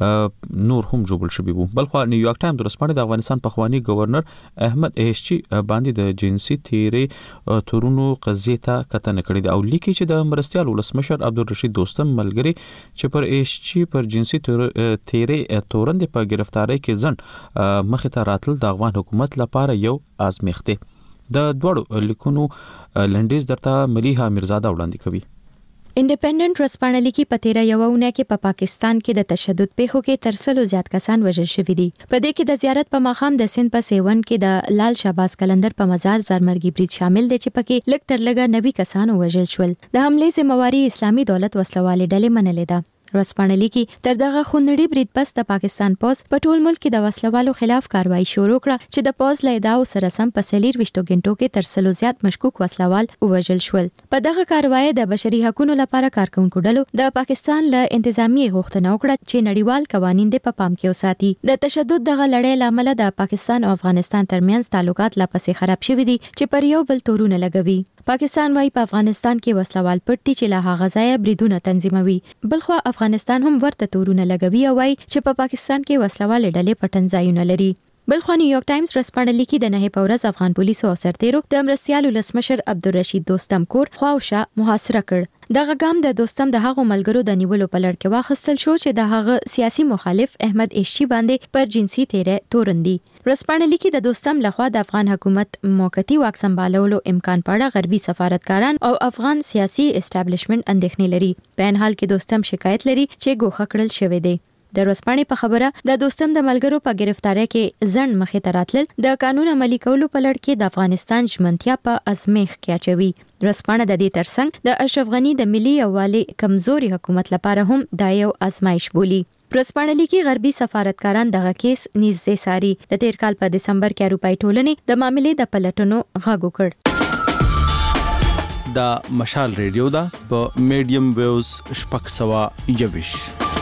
نور هم جوړل شوي وو. بلخو نیویارک ټایمز ورځپاڼې د افغانستان پخوانی گورنر احمد ایشچی باندې د جنسي تیرې تورونو قضیه ته کتنه کړې ده او لیکي چې د مرستيال ولسمشر عبدالرشید دوستم ملګری چې پر ایشچی پر جنسي تیرې تورند په گرفتاری کې ځن مخه ته راتل د افغان حکومت لپاره یو آزمېخته. د دوړو لیکونو لنډیز درته ملیحه میرزاده وړاندې کوي. انډیپندنت ورځپاڼه لیکي په 13 یوونه کې په پاکستان کې د تشدد پیښو کې تر سلو زیات کسان وژل شوي دي. په دې کې د زیارت په مقام د سند په سیون کې د لال شعباس قلندر په مزار ځانمرګي برید شامل دي چې پکې لږ تر لږه 90 کسان وژل شول. د حمله ذمہواری اسلامي دولت وسلوالې ډلې منلې ده. ورځپاڼه لیکي تر دغه خونړي برید پس د پاکستان پوز په ټول ملک کې د وسلوالو خلاف کاروایی شروع کړه چې د پوز له ادعاو سره سم په 24 غنټو کې تر سلو زیات مشکوک وسلوال وژل شول. په دغه کاروایی د بشري حقوقو لپاره کارکونکو ډلو د پاکستان له انتظامی غوښتنه وکړه چې نړیوال قوانین د پام کې وساتي. د تشدد دغه لړۍ لامل د پاکستان او افغانستان ترمنځ تعلقات لا پسې خراب شوي دي چې پر یو بل تورونه لګوي. پاکستان وايي په افغانستان کې وسلوال پټي چې له هغه ځایه بریدونه تنظیموي. بلخو افغانستان هم ورته تورونه لګوي او وايي چې په پاکستان کې وسلوال ډلې پټن ځایونه لري. بلخو نیویارک ټایمز ورځپاڼه لیکي د 9 پورز افغان پولیسو او سرتیرو د مرستيال ولسمشر عبدالرشید دوستم کور خواوشا محاصره کړ. دغه ګام د دوستم د هغو ملګرو د نیولو په لړ کې واخیستل شو چې د هغه سیاسي مخالف احمد ایشچی باندې پر جنسي تیرې تورندي. ورځپاڼه لیکي د دوستم لخوا د افغان حکومت موقتی واک سمبالولو امکان په اړه غربي سفارتکاران او افغان سیاسي اسټابلیشمنت اندېښنې لري. په ان حال کې دوستم شکایت لري چې ګوښه کړل شوی دی. د ورځپاڼې په خبره د دوستم د ملګرو په گرفتاری کې ځن مخې ته راتلل د قانون عملي کولو په لړ کې د افغانستان ژمنتیا په ازمیخ کې اچوي. ورځپاڼه د دې ترڅنګ د اشرف غنی د ملي یووالي کمزوري حکومت لپاره هم دا یو ازمایش بولي. ورځپاڼه لیکي غربي سفارتکاران دغه کیس نږدې ساري. د تیر کال په دسمبر کې اروپאי ټولنې د معاملې د پلټنو غږ وکړ. دا مشال ریډیو دا په میډیم ویوز شپږ سوه یوش.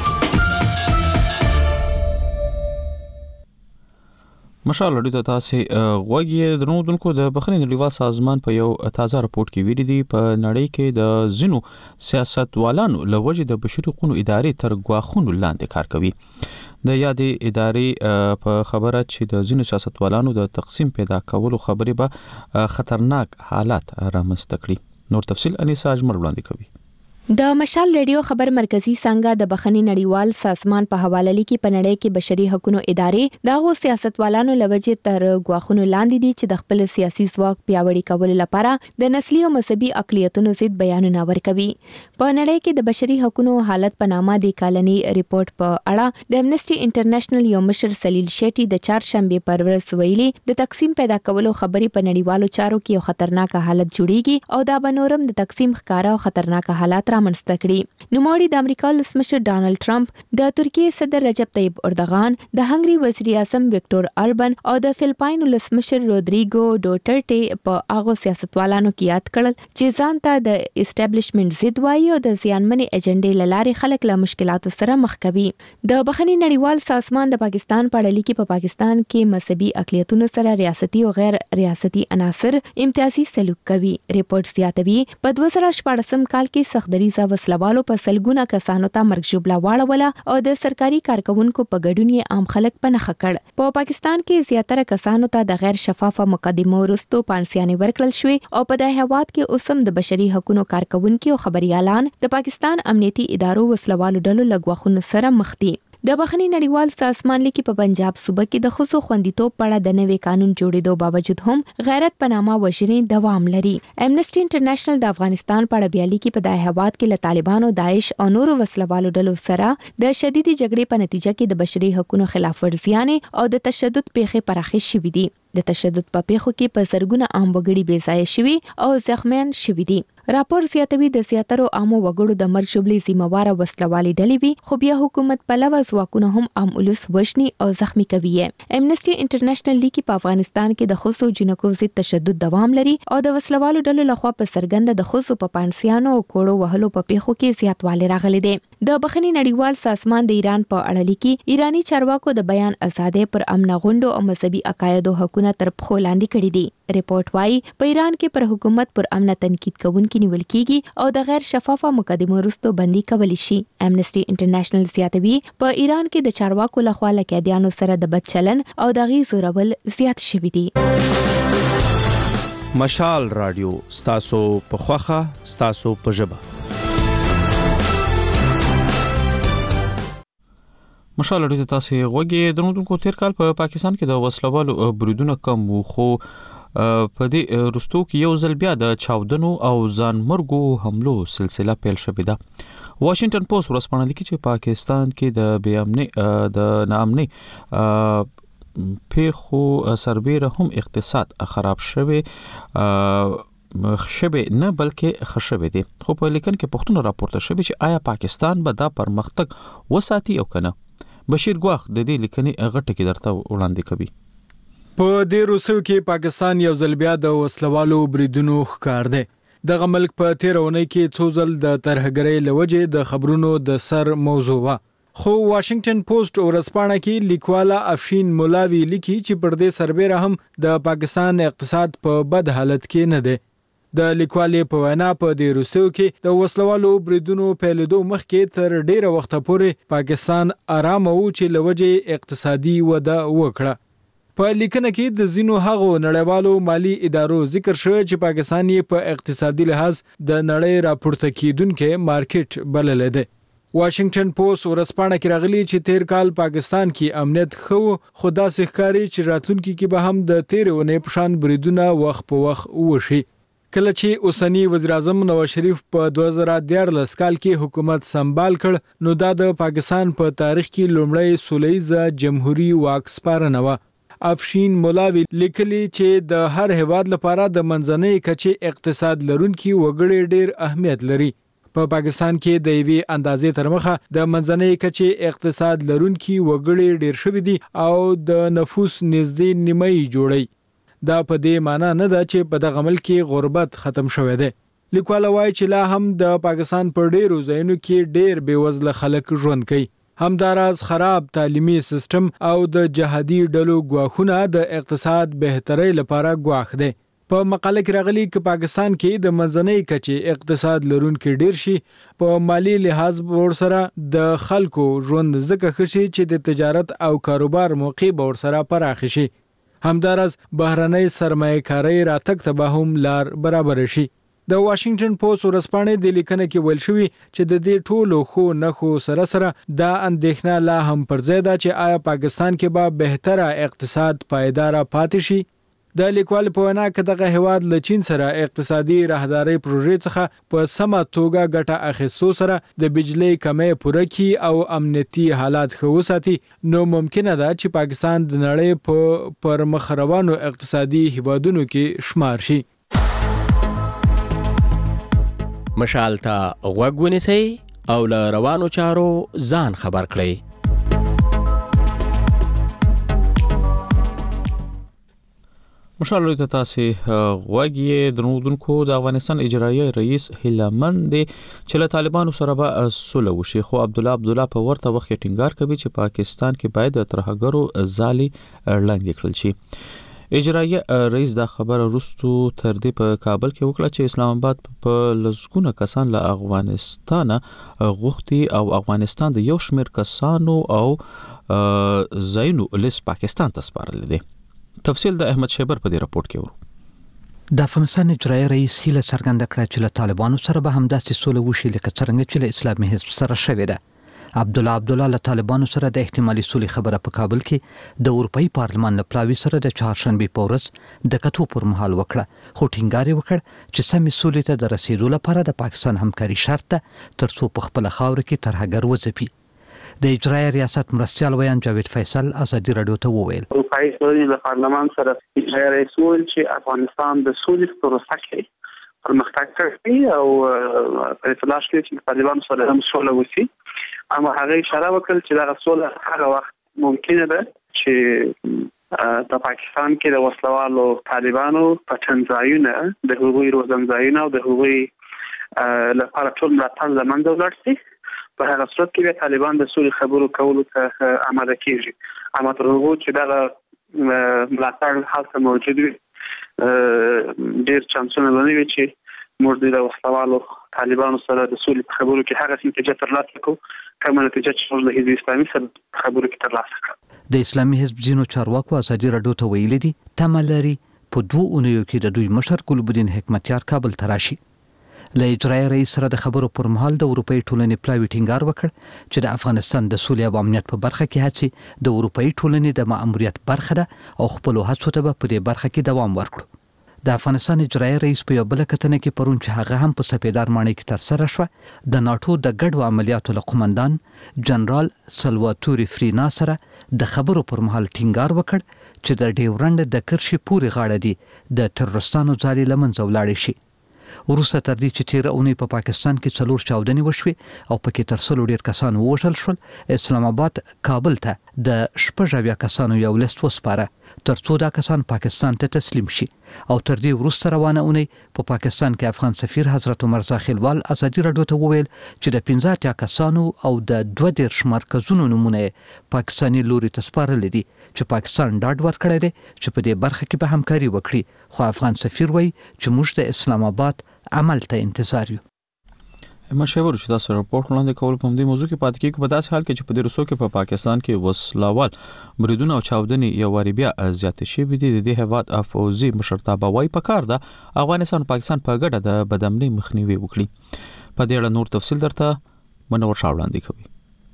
مشال اړیته تاسو غوږی درنودونکو د بخښنې نړیوال سازمان په یو تازه راپورټ کې ویلي دي په نړۍ کې د زینو سیاستوالانو لوجه د بشري حقوقو ادارې تر غواخونو لاندې کار کوي. د یادې ادارې په خبره چې د زینو سیاستوالانو د تقسیم پیدا کولو خبرې به خطرناک حالات رامنځته کړي. نور تفصیل انیسا اجمل وړاندې کوي. د مشال ریډیو خبر مرکزی څنګه د بخښنې نړیوال سازمان په حواله لیکي په نړۍ کې بشري حقوقو ادارې دغه سیاستوالانو لوجه تر غواخونو لاندې دي چې د خپل سیاسي ځواک پیاوړي کولو لپاره د نسلي او مذهبي اقلیتونو ضد بیانونه ورکوي. په نړۍ کې د بشري حقوقو حالت په نامه د کالني ریپورت په اړه د امنیسټي انټرنیشنل یو مشر سلیل شیټي د چهارشنبه پر ورځ ویلي د تقسیم پیدا کولو خبرې په نړیوالو چارو کې یو خطرناک حالت جوړیږي او دا بنورم د تقسیم ښکارا او خطرناک حالات رامنځته کړي. نوموړي د امریکا ولسمشر ډانلډ ټرمپ، د ترکیې صدر رجب طیب اردوغان، د هنګري وزیر اعظم وکټور اربن او د فلپاین ولسمشر رودریګو ډوټرټي په هغه سیاستوالانو کې یاد کړل چې ځان ته د اسټابلیشمنت ضد وایي او د زیانمنې اجنډې لارې خلک له مشکلاتو سره مخ کوي. د بخښنې نړیوال سازمان د پاکستان په اړه لیکي په پاکستان کې مذهبي اقلیتونو سره ریاستي او غیر ریاستي عناصر امتیازي سلوک کوي. ریپورت زیاتوي په 2014 کال کې سختدریزه وسلوالو په سلګونه کسانو ته مرګ ژوبله واړوله او د سرکاري کارکونکو په ګډون یې عام خلک په نښه کړ. په پاکستان کې زیاتره کسانو ته د غیر شفافه مقدمو وروسته پانسیانې ورکړل شوې او په دې هیواد کې اوسم د بشري حقوقو کارکونکو او خبريالان د پاکستان امنیتي ادارو وسلوالو ډلو لګوخونو سره مخ دي. د بخښنې نړیوال سازمان لیکي په پنجاب صوبه کې د خصوصي خوندیتوب په اړه د نوي قانون جوړېدو باوجود هم غیرت په نامه وژنې دوام لري. امنیسټي انټرنیشنل د افغانستان په اړه بیا لیکي په دې هیواد کې له طالبانو، داعش او نورو وسلوالو ډلو سره د شدیدې جګړې په نتیجه کې د بشري حقوقو خلاف ورزیانې او د تشدد پیښې پراخې شوې دي. د تشدد په پیښو کې په زرګونه عام وګړي بې ځایه شوي او زخمیان شوي دي. راپور زیاتوي د زیاترو عامو وګړو د مرګ ژوبلې ذمہواره وسلوالي ډلې وي، خو بیا حکومت پلوه ځواکونه هم عام ولس وژني او زخمی کوي. امنیسټي انټرنیشنل لیکي په افغانستان کې د خصو جنکو ضد تشدد دوام لري او د وسلوالو ډلو لخوا په سرګند د خصو په پانسیانو او کوړو وهلو په پیښو کې زیاتوالی راغلی دی. د بخښنې نړیوال سازمان د ایران په اړه لیکي ایرانی چارواکو د بیان ازادۍ پر امن غونډو او مذهبي عقایدو حقونه تر پښو لاندې کړي دي. ریپورت وايي په ایران کې پر حکومت پر امن تنقید کوونکي نیول کیږي او د غیر شفافه مقدمو وروسته بندي کولی شي. امنیسټي انټرنیشنل زیاتوي په ایران کې د چارواکو لخوا له قیدیانو سره د بد چلن او د غي زورول زیات شوي دي. مشال رادیو ستاسو په خوخه ستاسو په ژبه. مشال رادیو تاسو غوږی درنونکو تیر کال په پاکستان کې د وسلوالو بریدونو کم خو په دې رستو کې یو ځل بیا د چاودنو او ځانمرګو حملو سلسله پیل شوې ده. واشنگټن پوسټ ورسپانه لیکي چې پاکستان کې د بې امنۍ د ناامنۍ پیښو سربېره هم اقتصاد خراب شوی نه بلکې خشبه دي. خو په لیکن کې پښتون راپورته شوی چې آیا پاکستان به دا پرمختګ وساتي او کنه. بشیر ګواخ د دې لیکنې غټه کې درته وړاندې کوي. په دې روسو کې پاکستان یو ځل بیا د وسلوالو بریدونو ښکار دی. دغه ملک په تیرونی کې څو ځل د ترهګرۍ لوجې د خبرونو د سر موضوع و. خو واشنگټن پوسټ ورسپانه کې لیکواله افشین مولاوی لیکي چې پر دې سربېره هم د پاکستان اقتصاد په بد حالت کې نه دی. د لیکوالې په وینا په دې روسو کې د وسلوالو بریدونو پیلېدو مخکې تر ډیره وخت پورې پاکستان آرام او چې لوجې اقتصادي وده وکړه. په لیکنه کې د زینو هغو نړیوالو مالی ادارو ذکر شوی چې پاکستان یې په اقتصادي لحاظ د نړۍ راپورته کیدونکو مارکیټ بلل دی. واشنگټن پوسټ ورسپانه کې راغلی چې تیر کال پاکستان کې امنیت خو خدا سخکاری چې راتلونکي کې به هم د تیرونې پشان بریدونه وخت په وخت وشي. کله چې اوسنی وزیر اعظم نواز شریف په 2014 کال کې حکومت سمبال کړ نو دا د پاکستان په تاریخ کې لومړی سولهییزه جمهوریت واک سپارنه و. افشین مولاوی لیکلی چې د هر هیواد لپاره د منځنۍ کچې اقتصاد لرونکي وګړي ډیر اهمیت لري. په پاکستان کې د یوې اندازې تر مخه د منځنۍ کچې اقتصاد لرونکي وګړي ډیر شوي دي او د نفوس نږدې نیمایي جوړي. دا په دې معنی نه ده چې په دغه ملک کې غربت ختم شوی دی. لیکواله وایي چې لا هم د پاکستان په ډیرو ځایونو کې ډیر بیوزله خلک ژوند کوي. همداراز خراب تعلیمي سیستم او د جهادي ډلو ګواښونه د اقتصاد بهترۍ لپاره ګواښ دي. په مقاله کې راغلي چې پاکستان کې د منځنۍ کچې اقتصاد لرونکي ډیر شي په مالی لحاظ ور سره د خلکو ژوند زکه خشي چې د تجارت او کاروبار موقع به ور سره پراخ شي. همداراز بهرنۍ سرمایه‌کاري راتګ ته به هم لار برابر شي. د واشنگټن پوسټ ورسپانه د لیکنه کې ویل شوی چې د دې ټولو خو نه خو سره سره دا اندېښنه لا هم پر ځای ده چې آیا پاکستان کې به بهتره اقتصاد پایدار پاتې شي. د لیکوال په وینا کې دغه هواد له چین سره اقتصادي راهداري پروژې څخه په سمه توګه ګټه اخیستو سره د بجلی کمۍ پوره کړي او امنیتي حالات ښه وساتي نو ممکنه ده چې پاکستان د نړۍ په پرمخ روانو اقتصادي هیوادونو کې شمار شي. مشال ته غوږ ونیسئ او له روانو چارو ځان خبر کړئ. مشال ته تاسو غوږی درنودونکو د افغانستان اجرایي رئیس هیلمند چې له طالبانو سره به صلح وشي خو عبد الله په ورته وخت ټینګار کوي چې پاکستان کې باید ترهګرو ځالي لاندې کړل شي. اجرایي رئیس دا خبره وروسته تر دې په کابل کې وکړه چې اسلام آباد په لزګونه کسان له افغانستان غوښتي او افغانستان د یو شمېر کسانو او زینو لیس پاکستان ته سپارل دي. تفصیل د احمد شیبر په دې راپورټ کې ورو. د افغانستان اجرایي رئیس هیله څرګنده کړه چې له طالبانو سره به همداسې سوله وشي لکه څنګه چې له اسلامي حزب سره شوې ده. عبد الله له طالبانو سره د احتمالي سولې خبره په کابل کې د اروپאי پارلمان له پلاوي سره د چهارشنبه په ورځ د کتو پر مهال وکړه خو ټینګار وکړ چې سمې سولې ته د رسیدو لپاره د پاکستان همکاري شرط ده ترڅو په خپل خاور کې ترهګر وځپي. د اجرایي ریاست مرستیال ویان جاوید فیصل ازادي رادیو ته وویل اروپאי سولې د پارلمان سره اجرایي رئیس چې افغانستان د سولې پروسه کې پرمختګ کوي او په تلاش کې چې طالبان سره هم سوله وشي. اما هغه اشاره وکړه چې دا سوله هغه وخت ممکنه ده چې د پاکستان کې د وسلوالو طالبانو پټن ځایونه د هغوی روزن ځایونه او د هغوی لپاره ټول ملاتړ له منځه ولاړ شي. په هغه صورت کې به طالبان د سولې خبرو کولو ته آماده کیږي. اما تر هغو چې دا ملاتړ هلته موجود وي ډېر چانسونه نه وي چې موږ د وسلوالو طالبانو سره د سولې خبرو کې هغه نتیجه ترلاسه کړو کومه نتیجه چې موږ له حزب اسلامي سره خبرو کې ترلاسه کړو. د اسلامي حزب ځینو چارواکو ازادي راډیو ته ویلي دي تمه لري په 2 اونیو کې د دوی مشر ګلبدین حکمتیار کابل ته راشي. له اجرایي رئیس سره د خبرو پر مهال د اروپאי ټولنې پلاوی ټینګار وکړ چې د افغانستان د سولې او امنیت په برخه کې هڅې د اروپאי ټولنې د مأموریت برخه ده او خپل هڅو ته په دې برخه کې دوام ورکړو. د افغانستان اجرایي رئیس په یو بل کتنه کې پرون چې هغه هم په سپیدار ماڼۍ کې تر سره شو د ناتو د ګډو عملیاتو له قومندان جنرال سلواتوري فرینا سره د خبرو پر مهال ټینګار وکړ چې د ډیورنډ د کرښې پورې غاړه دي د تروریستانو ځالې له منځه ولاړې شي. وروسته تر دې چې تیر اونۍ په پاکستان کې 4 چاودنې وشوې او پکې تر 100 ډیر کسان ووژل شول، اسلام آباد کابل ته د 16 کسانو یو لیست وسپاره ترڅو دا کسان پاکستان ته تسلیم شي. او تر دې وروسته روانه اونۍ په پاکستان کې افغان سفیر حضرت عمر زاخیلوال ازادي راډیو ته وویل چې د 15 کسانو او د 22 مرکزونو نمونه پاکستاني لوري ته سپارل دي چې پاکستان ډاډ ورکړی دی چې په دې برخه کې به همکاري وکړي. خو افغان سفیر وایي چې موږ د اسلام آباد عمل ته انتظار یو. مشاور چې تاسو راپورټ وړاندې کول په دې موضوع کې پاتې کېږي په داسې حال کې چې په دې روسو کې په پاکستان کې وسلوال بریدونه او چاودنې یو واری بیا زیات شوي دي. د هیواد افوزي مشرتابه وايي په کار ده افغانستان او پاکستان په ګډه د بدامنۍ مخنیوي وکړي. په دې اړه نور تفصیل درته منور شاه وړاندې کوي.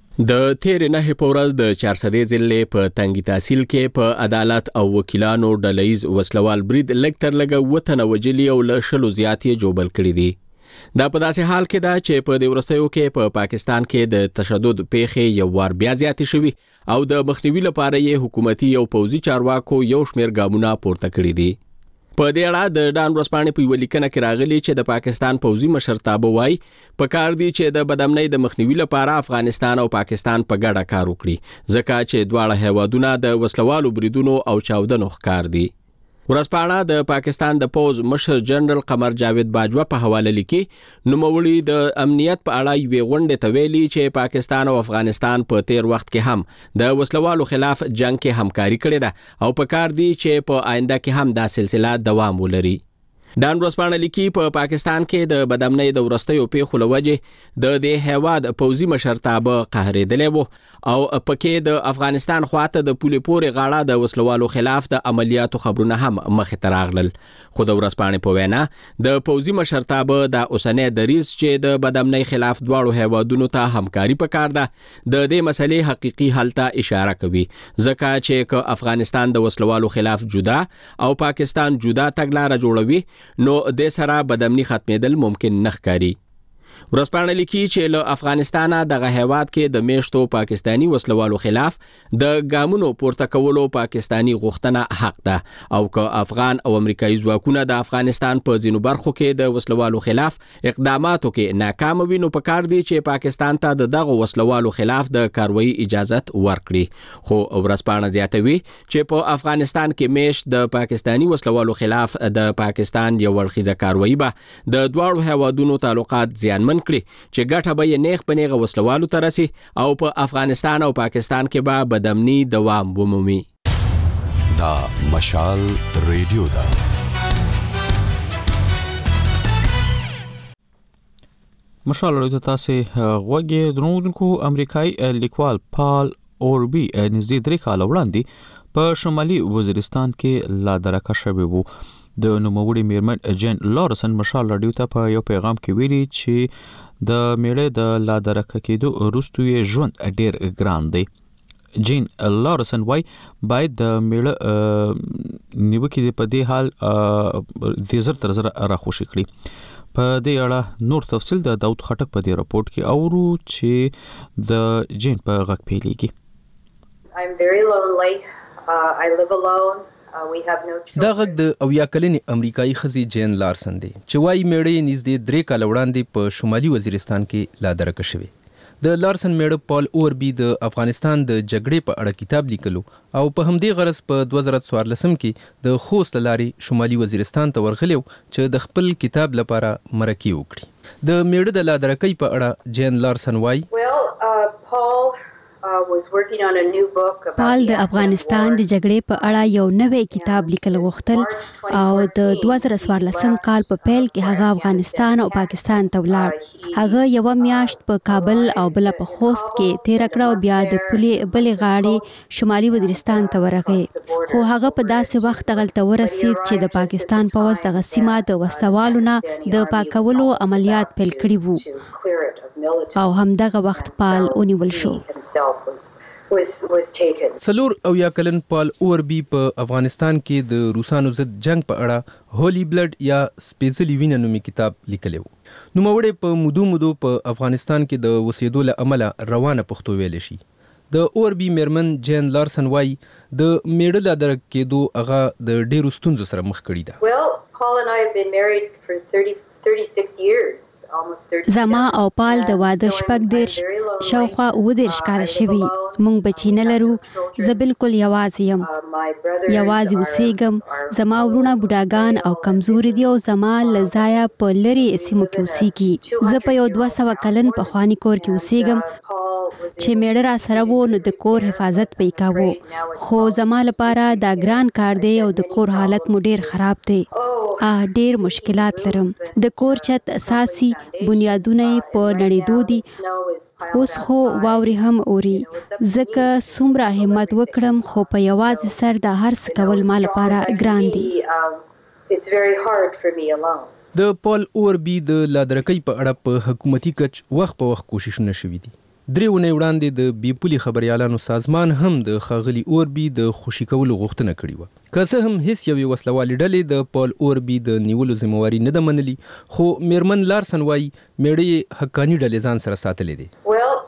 د تیر نه په ورځ د 400 ضلع په تنګي تحصیل کې په عدالت او وکیلانو ډلهیز وسلوال برید لږ تر لږه وطن وجلی او له شلو زیاتې جوبل کړي دي. دا په داسې حال کې ده چې په دې ورستیو کې په پاکستان کې د تشدد پیښې یو وار بیا زیاتې شوي او د مخنیوي لپاره یې حکومتي او پوځي چارواکو یو شمېر ګامونه پورته کړي دي. په دې اړه د ډان ورځپاڼې په یوه لیکنه کې راغلي چې د پاکستان پوځي مشرتابه وایي په کار دي چې د بدامنۍ د مخنیوي لپاره افغانستان او پاکستان په ګډه کار وکړي ځکه چې دواړه هیوادونه د وسلوالو بریدونو او چاودنو ښکار دي. ورځپاڼه د پاکستان د پوز مشر جنرال قمر جاوید باجوه په حواله لیکي نوموړي د امنیت په اړه یوې غونډې ته ویلي چې پاکستان او افغانستان په تیر وخت کې هم د وسلوالو خلاف جنگ کې همکاري کړې ده او په کار دي چې په آینده کې هم دا سلسله دوام ولري. ډان ورځپاڼه لیکي په پاکستان کې د بدامنۍ د ورستیو پیښو له وجې د دې هیواد پوځي مشرتابه قهرېدلی و او پکې د افغانستان خواته د پولې پورې غاړه د وسلوالو خلاف د عملیاتو خبرونه هم مخې ته راغلل. خو د ورځپاڼې په وینا د پوځي مشرتابه د اوسنۍ دریځ چې د بدامنۍ خلاف دواړو هیوادونو ته همکاري پکار ده د دې مسلې حقيقي حل ته اشاره کوي ځکه چې که افغانستان د وسلوالو خلاف جدا او پاکستان جدا تګلاره جوړوي نو د سره بدامنۍ ختمېدل ممکن نه ښکاري. ورځپاڼه لیکي چې له افغانستانه دغه هیواد کې د میشتو پاکستانی وسلوالو خلاف د ګامونو پورته کولو پاکستانی غوښتنه حق ده او که افغان او امریکایي ځواکونه د افغانستان په ځینو برخو کې د وسلوالو خلاف اقداماتو کې ناکام وي نو پکار دي چې پاکستان ته دغه وسلوالو خلاف د کاروایی اجازت ورکړي. خو ورځپاڼه زیاتوي چې په افغانستان کې میشت د پاکستانی وسلوالو خلاف د پاکستان یو ورخیزه کاروایی به د دواړو هیوادونو تعلقات زیانمن کړي چې ګټه به یې نیغ په نیغه وسلوالو ته رسي او په افغانستان او پاکستان کې به بدامنۍ دوام ومومي. دا مشال ریډیو ده. مشال ریډیو تاسو غوږی درنونکو امریکایي لیکوال پال اوربي نږدې 3 کال وړاندې په شمالي وزیرستان کې لا درکه شوی وو. د نوموړي میرمن جین لارسن مشال راډیو ته په یو پیغام کې ویلي چې د میړه د لا درکه کېدو وروسته یې ژوند ډېر ګران دی. جین لارسن وای باید د میړه نیوکې په دې حال د زر تر زر راخوشي کړي. په دې اړه نور تفصیل د داود خټک په دې راپورټ کې اورو چې د جین په غږ پیلېږي. I'm very lonely. I live alone. دا غږ د اویا کلنې امریکایي ښځې جین لارسن دی چې وايي میړه یې نږدې 3 کاله وړاندې په شمالي وزیرستان کې لا درکه شوی. د لارسن میړه پال اوربي د افغانستان د جګړې په اړه کتاب لیکلو او په همدې غرض په 2014 کې د خوست لارې شمالي وزیرستان ته ورغلی چې د خپل کتاب لپاره مرکه وکړي. د میړه د لا درکې په اړه جین لارسن وايي پال د افغانستان د جګړې په اړه یو نوی کتاب لیکل غوښتل او د 2014 کال په پیل کې هغه افغانستان او پاکستان ته ولاړ. هغه یو میاشت په کابل او بل په خوست کې تیر کړ او بیا د پولې بلې غاړې شمالي وزیرستان ته ورغی. خو هغه په داسې وخت غلطه ورسید چې د پاکستان پوځ د سیمه د وسوالو نه د پاکولو عملیات پیل کړي وو او همدغه وخت پال ونیول شو. سلور او یا کلن پال اوربي په افغانستان کې د روسانو ضد جنگ په اړه هولي بلډ یا سپیشلی وینه نومي کتاب لیکلی وو. نوموړی په مودو په افغانستان کې د وسیدو له امله روانه پښتو ویل شي. د اوربي میرمن جین لارسن وايي د میړه لا درک کېدو هغه د ډیرو ستونزو سره مخ کړي ده. زما او پال د واده شپږ دیرش شاوخوا 19 کاله شوي. مونږ بچی نه لرو. زه بالکل یوازې یم. یوازې اوسېږم. زما ورونه بوډاګان او کمزوري دي او زما له ځایه په لرې سیمو کې اوسېږي. زه په یو 200 کلن پخواني کور کې اوسېږم چې میړه را سره وو نو د کور حفاظت به یې کاوه. خو زما لپاره دا ګران کار دی او د کور حالت مو ډیر خراب دی. ډیر مشکلات لرم. د کور چت اساسي بنیادونه په نړیدو دي. اوس خو واوري هم اوري. ځکه څومره همت وکړم خو په یوازې سر د هر څه کول ما لپاره ګران دي. د پال اوربي د لادرکۍ په اړه په حکومتي کچ وخت په وخت کوششونه شوي دي. 3 ونې وړاندې د بیپولي خبريالانو سازمان هم د خاغلی اوربي د خوشي کولو غوښتنه کړې و. که څه هم هیڅ یوې وسلوالې ډلې د پال اوربي د نیولو ذمہواری نه ده منلي، خو میرمن لارسن وايي میړه یې حقاني ډلې ځان سره ساتلې دي.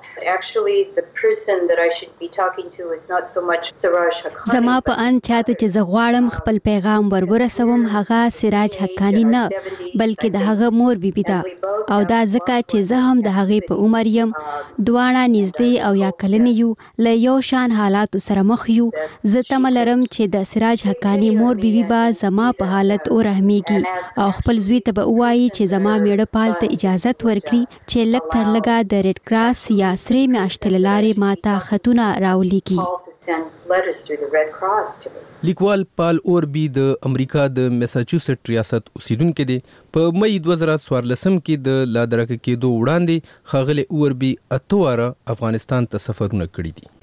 زما په ان چاته چې زه غواړم خپل پیغام ورسوم هغه سراج حقانی نه بلکې د هغه مور بیبي ده او دا ځکه چې زه هم د هغې په عمر یم. دواړه نږدې او یا کلنې یو، له یو شان حالاتو سره مخ یو. زه تمه لرم چې د سراج حقانی مور بیبي به زما په حالت ورحمیږي او خپل زوی ته به ووایي چې زما میړه پال ته اجازت ورکړي چې لږ تر لږه د ریډ کراس یا سرې میاشتې له لارې ماته خطونه راولیږي. لیکوال پال اوربي د امریکا د میساچوسټ ریاست اوسیدونکو دی. په مئی 2014 کې د لادرکه کېدو وړاندې خاغلی اوربي 8 واره افغانستان ته سفرونه کړي دي.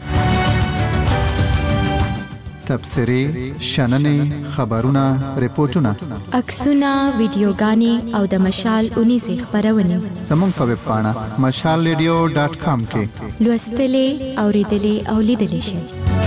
تبصرې، شننې، خبرونه، ریپورتونه، عکسونه، ویډیوګانې او د مشال 19 خبرونه زموږ په ویب پاڼه mashalradio.com کې لوستلې، اوریدلې او لیدلې شئ.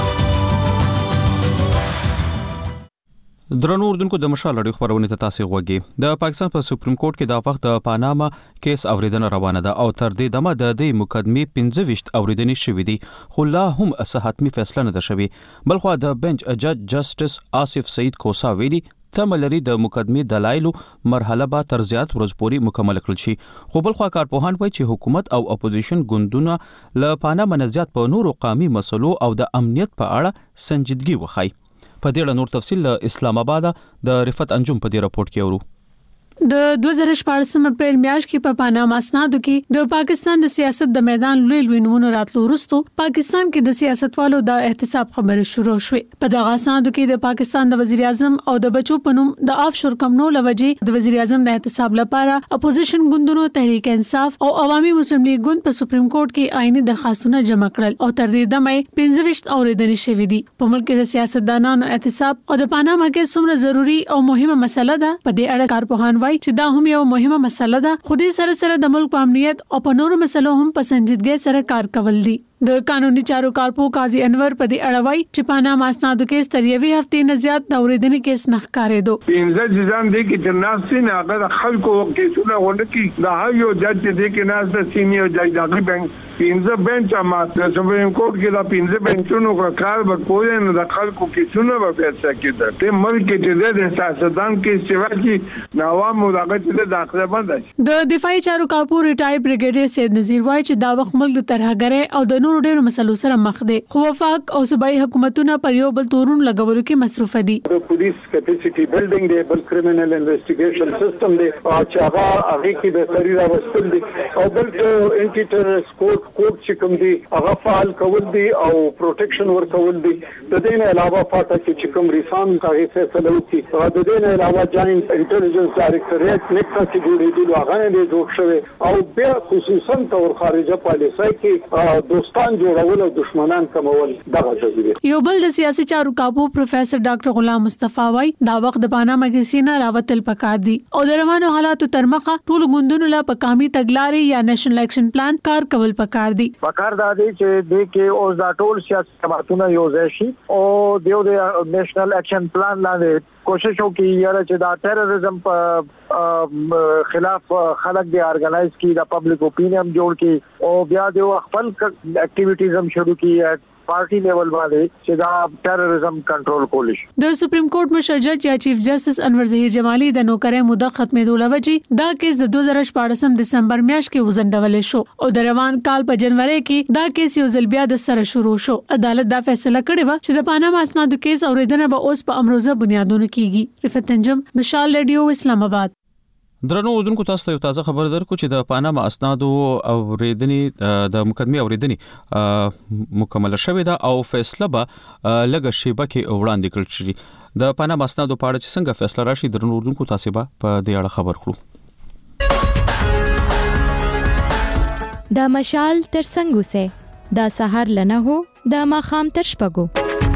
درنو اردوونکو د مشال اړیو خبرونه ته تاسو غوږی. د پاکستان په سپریم کورټ کې د وخت د پاناما کیس اوریدنه روانه ده او تر دې دمه د دې مقدمې 25 اوریدنې شوې دي، خو لا هم حتمی فیصله نه ده شوې. بلخو د بنچ جج جسټس آصف سعید کوسا ویلي تملري د مقدمې دلایلو مرحله به تر زیات ورځ پورې مکمل کړل شي. خو بلخو کارپوهان وایي چې حکومت او اپوزیشن ګوندونه له پاناما نه زیات په نورو قومي مسلو او د امنیت په اړه سنجیدګي وښایي. په دې اړه نور تفصیل له اسلام آباد د رفت انجم په دې راپورټ کې اورو. د 2014 اپریل میاشت کې په پاناما اسنادو کې د پاکستان د سیاست د میدان لوی نمونه راتلو وروسته پاکستان کې د سیاستوالو د احتساب خبرې شروع شوې. په دغه اسنادو کې د پاکستان د وزیر اعظم او د بچو په نوم د آفشور کمپنیو لوجې د وزیر اعظم د احتساب لپاره اپوزیشن ګوندونو تحریک انصاف او عوامي مسلم لیگ ګوند په سپریم کورټ کې آئینی درخواستونه جمع کړل او تر دې دمه 25 اوریدنې شوې دي. په ملک کې د سیاستدانانو احتساب او د پاناما کې څومره ضروری او مهمه مسله ده، په دې اړه کارپوهان وایي چې دا هم یو مهمه مسله ده، خو دې سره د ملک په امنیت او په نورو مسلو هم په سنجیدګۍ سره کار کول دي. د قانوني چارو کارپو قاضي انور په دې اړه وایي چې پاناما اسنادو کې ستریوي هفتې نه زیات د اوریدنې کیس نه ښکارېدو. پنځه ځان دي کې چې ناس نه هغه خلکو کیسونه ونه کې دا یو جج دې کې ناس د سینیو جج دغه بنک پنځه بنچ امات د سپریم کورټ کې دا پنځه بنچونو کار به کوی نه د خلکو کیسونه به فیصله کېده. ته ملک کې د سیاستدان کې سیوا کې نوامو دغه چې داخله بند شي. د دفاعي چارو کارپو ریټایر بریګیډیر سید نذیر وایي چې دا وخت ملک د ترهګرۍ او د نورو ډېرو مسلو سره مخ دی. خو وفاق او صوبایي حکومتونه پر یو بل تورون لګولو کې مصروف دي. د پولیس کیپاسټي بلډینګ دی، بل کرمینل انویسټیګیشن سیستم دی چې هغه کې د سری راوستل دي او بل انټي ټیرریست کوډ چې کوم دی هغه فعال کول دي او پروټیکشن ورکول دي. د دې نه علاوه پاته چې کوم ریفارم کوي فیصله وکړي او د دې نه علاوه جاینټ انټيليجنس ډایریکټوریټ نیکټا چې جوړېدل هغه نه جوړ شوی او بیا خصوصا تور خارجه پالیسي کې دوستان جوړول او دشمنان کمول دغه ځای. یو بل د سیاسي چارو کارپو پروفیسور ډاکټر غلام مصطفی وایي دا وخت د پاناما کې سینا راوتل پکار دي او د روانو حالاتو ترمخه ټول غوندونو لا په قومي تګلارې یا نېشنل اکشن پلان کار کول پکار دي. پکار دا دی چې د کې اوس دا ټول سیاسي جماعتونه یو ځای شي او د نېشنل اکشن پلان لاندې کوشش وکړي یاره چې دا ټیرریزم په خلاف خلک دی ارګنایز کی دا پبلک اپینین جوړ کی او بیا د خپل اکټیویټیز هم شروع کی پارټي لیول باندې چې دا ټیرریزم کنټرول کول شي. د سپریم کورټ مشر جج یا چیف جسټس انور ظهیر جمالي د نوکرۍ موده ختمېدو لوجې دا کیس د 2014 دسمبر میاشت کې وزندول شو او د روان کال په جنوري کې دا کیس یو ځل بیا د سره شروع شو. عدالت دا فیصله کړې و چې د پاناما اسنادو کیس اوریدنه به اوس په امروزه بنیادونو کیږي. رفت انجم، مشال رادیو، اسلام آباد. درنو اوردونکو تاسو ته یو تازه خبر درکو چې د پاناما اسنادو اوریدنې د مقدمه اوریدنې مکمل شوې ده او فیصله به لږه شیبه کې وړاندې کړل شي. د پاناما اسنادو په اړه چې څنګه فیصله راشي درنو اوردونکو تاسو به په دې اړه خبر کړو. د مشال تر څنګه سه د سحر لنه هو د ماخام تر شپګو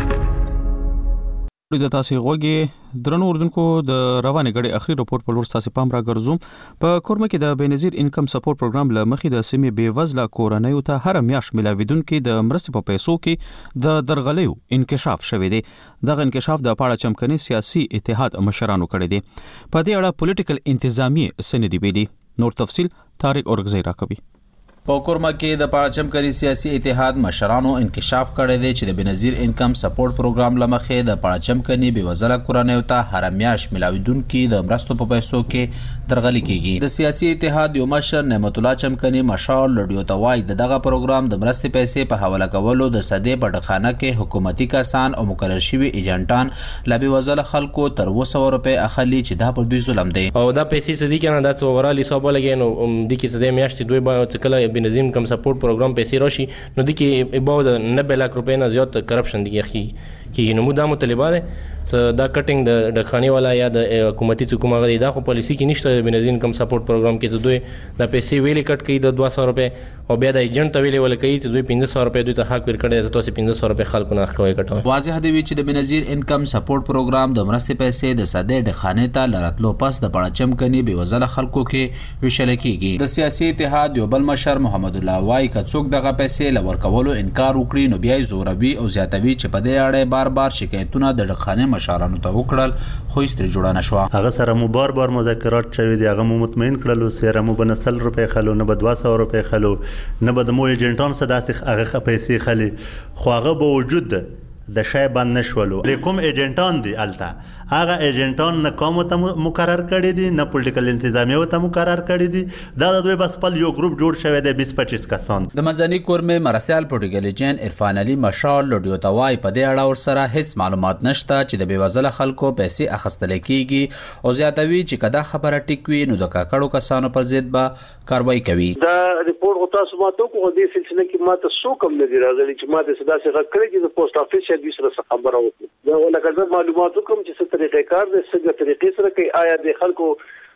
د تاسو غوږی درنو اوردونکو د روانه غړي اخري راپور په لور تاسو پام را ګرځوم. په کورمه کې د بنظیر انکم سپورټ پروګرام لمخې د سیمې بیوزله کورنیو ته هر میاشت ملاویدونکو د مرستې په پیسو کې د درغلیو انکشاف شوې دی. دغه انکشاف د پاړه چمکني سیاسي اتحاد مشرانو کړی دی. په دې اړه پولیټیکل انتظامیه سندې ویلي. نور تفصیل طارق اورغزی راکوي. په کورما کې د پاړچم کری سیاسي اتحاد مشرانو انکشاف کړی دی چې د بنظیر انکم سپورټ پروګرام لمخې د پاړچم کني بیوزله کورنیو ته هر میاش ملاویدونکو د مرستو په پیسو کې درغلي کیږي. د سیاسي اتحاد یو مشر نعمت الله چمکني مشال لډیو ته وایي دغه پروګرام د مرستې پیسې په حواله کولو د صدې پټخانه کې حکومتي کسان او مقرر شوي ایجنټان لا بیوزله خلکو تر 200 روپے اخلي چې دا پر دوی ظلم دی او دا پیسې سدي کنه دا څورالي حساب لګي نو د کې صدې میاشتې دوی به کله بنظیر انکم سپورټ پروګرام پیسې راشي نو د کې اباو د 90 لک روپے نه زیات کرپشن دی کې نو مودا مطالبه ده دا کټینګ د خاني والا یا د حکومتي حکومت غوډه دا خو پالیسی کې نشته. بنظیر انکم سپورټ پروګرام کې دوی د پیسې ویلې کټ کوي د 200 روپے او بیا د ایجنټ ته ویلې ول کوي چې دوی 1500 روپے دوی ته حق ورکړي چې تاسو 1500 روپے خلکو نه اخوي کټو. واضح دی چې د بنظیر انکم سپورټ پروګرام د مرستې پیسې د صدې د خانه ته لراتلو پس د پړچم کني بیوزله خلکو کې وشل کیږي. د سیاسي اتحاد یو بل مشر محمد الله وای کڅوک دغه پیسې لور کولو انکار وکړي نو بیا زوروي او زیاتوي چې په دې اړه بار شکایتونه د خانه مشرانو ته خو استری جوړه نشو. هغه سره مو بار مذاکرات شوي دي. هغه مو مطمئن کړلو سره مو بنسل روپے خلو نه بد 200 روپے خلو نه بد مو ایجنټان صدات هغه پیسې خلی خو هغه به وجود د شای باندې نشولو. کوم ایجنټان دي الته هغه ایجنټان نه کوم ته مقرر کړی دي نه پولیټیکل انتظامیه ته مقرر کړی دي. دا د دوی بس خپل یو ګروپ جوړ شوی دی 20-25 کسان. د منځني کورمه مرسیال پروتګلیجن عرفان علي مشال لډیو توای په دې اړه ور سره هیڅ معلومات نشته چې د بیوزله خلکو پیسې اخستل کیږي او زیاتوي چې کدا خبره ټیکوي نو د کاکړو کسانو پر ضد به کاروایی کوي. دا ریپورت او تاسو ماته کو د سلسله کې ماته سو کم نه دی راغلي چې ماته صدا څخه کړی چې د پوسټ افیس د سره خبره وکړي. دا ولکه معلومات کوم چې طریقې کار د څنګه طریقې سره کوي آیا د خلکو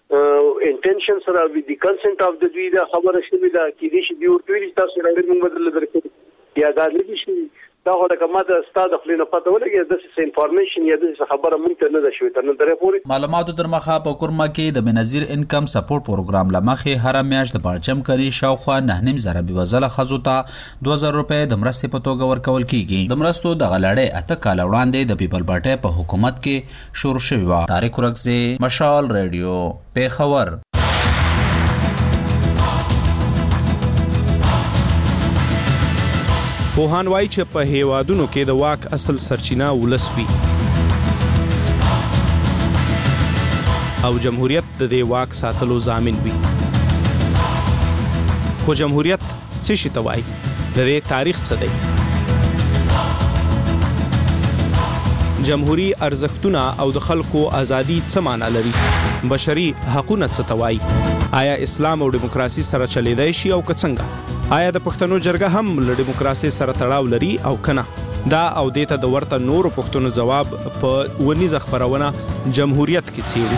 انټنشن سره وی د کنسنت اف د دوی دا خبره شوی دا کې دي چې دی ورته تاسو راغلی موږ بدل درکړو یا دا لږ شي دا هغه کومه د استاد خپل نه پته ولګي د څه انفارمیشن یا د خبره مونږ ته نه ده شوې تر نن درې پورې. معلوماتو در مخه په کورما کې د بنظیر انکم سپورټ پروګرام لمخې هر میاشت د پرچم کری شاوخوا 9.5 زره بوزله خزو ته 2000 روپے د مرستې په توګه ورکول کیږي. د مرستو د غلړې اته کال وړاندې د پیپل پارټي په حکومت کې شروع شوی و. طارق رکزی، مشال ریډیو، پیښور. پوهان وایي چې په هیوادونو کې د واک اصل سرچینه ولس وي او جمهوریت د دې واک ساتلو ضامن وي. خو جمهوریت څه شي ته وایي؟ د دې تاریخ څه دی؟ جمهوری ارزښتونه او د خلکو ازادي څه معنی لري؟ بشري حقوقونه څه ته وایي؟ آیا اسلام او دیموکراسي سره چلیدای شي او که څنګه؟ آیا د پښتنو جرګه هم له دیموکراسي سره تړاو لري او کنه؟ دا او دیته د ورته نورو پښتنو جواب په ونیزه خبرونه جمهوریت کې څیړي.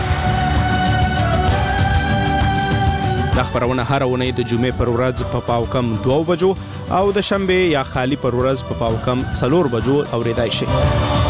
دا خبرونه هر ونې د جمعې پر ورځ په پاوکم 2 بجو او د شنبه یا خالی پر ورځ په پاوکم 4 بجو اوریدای شي.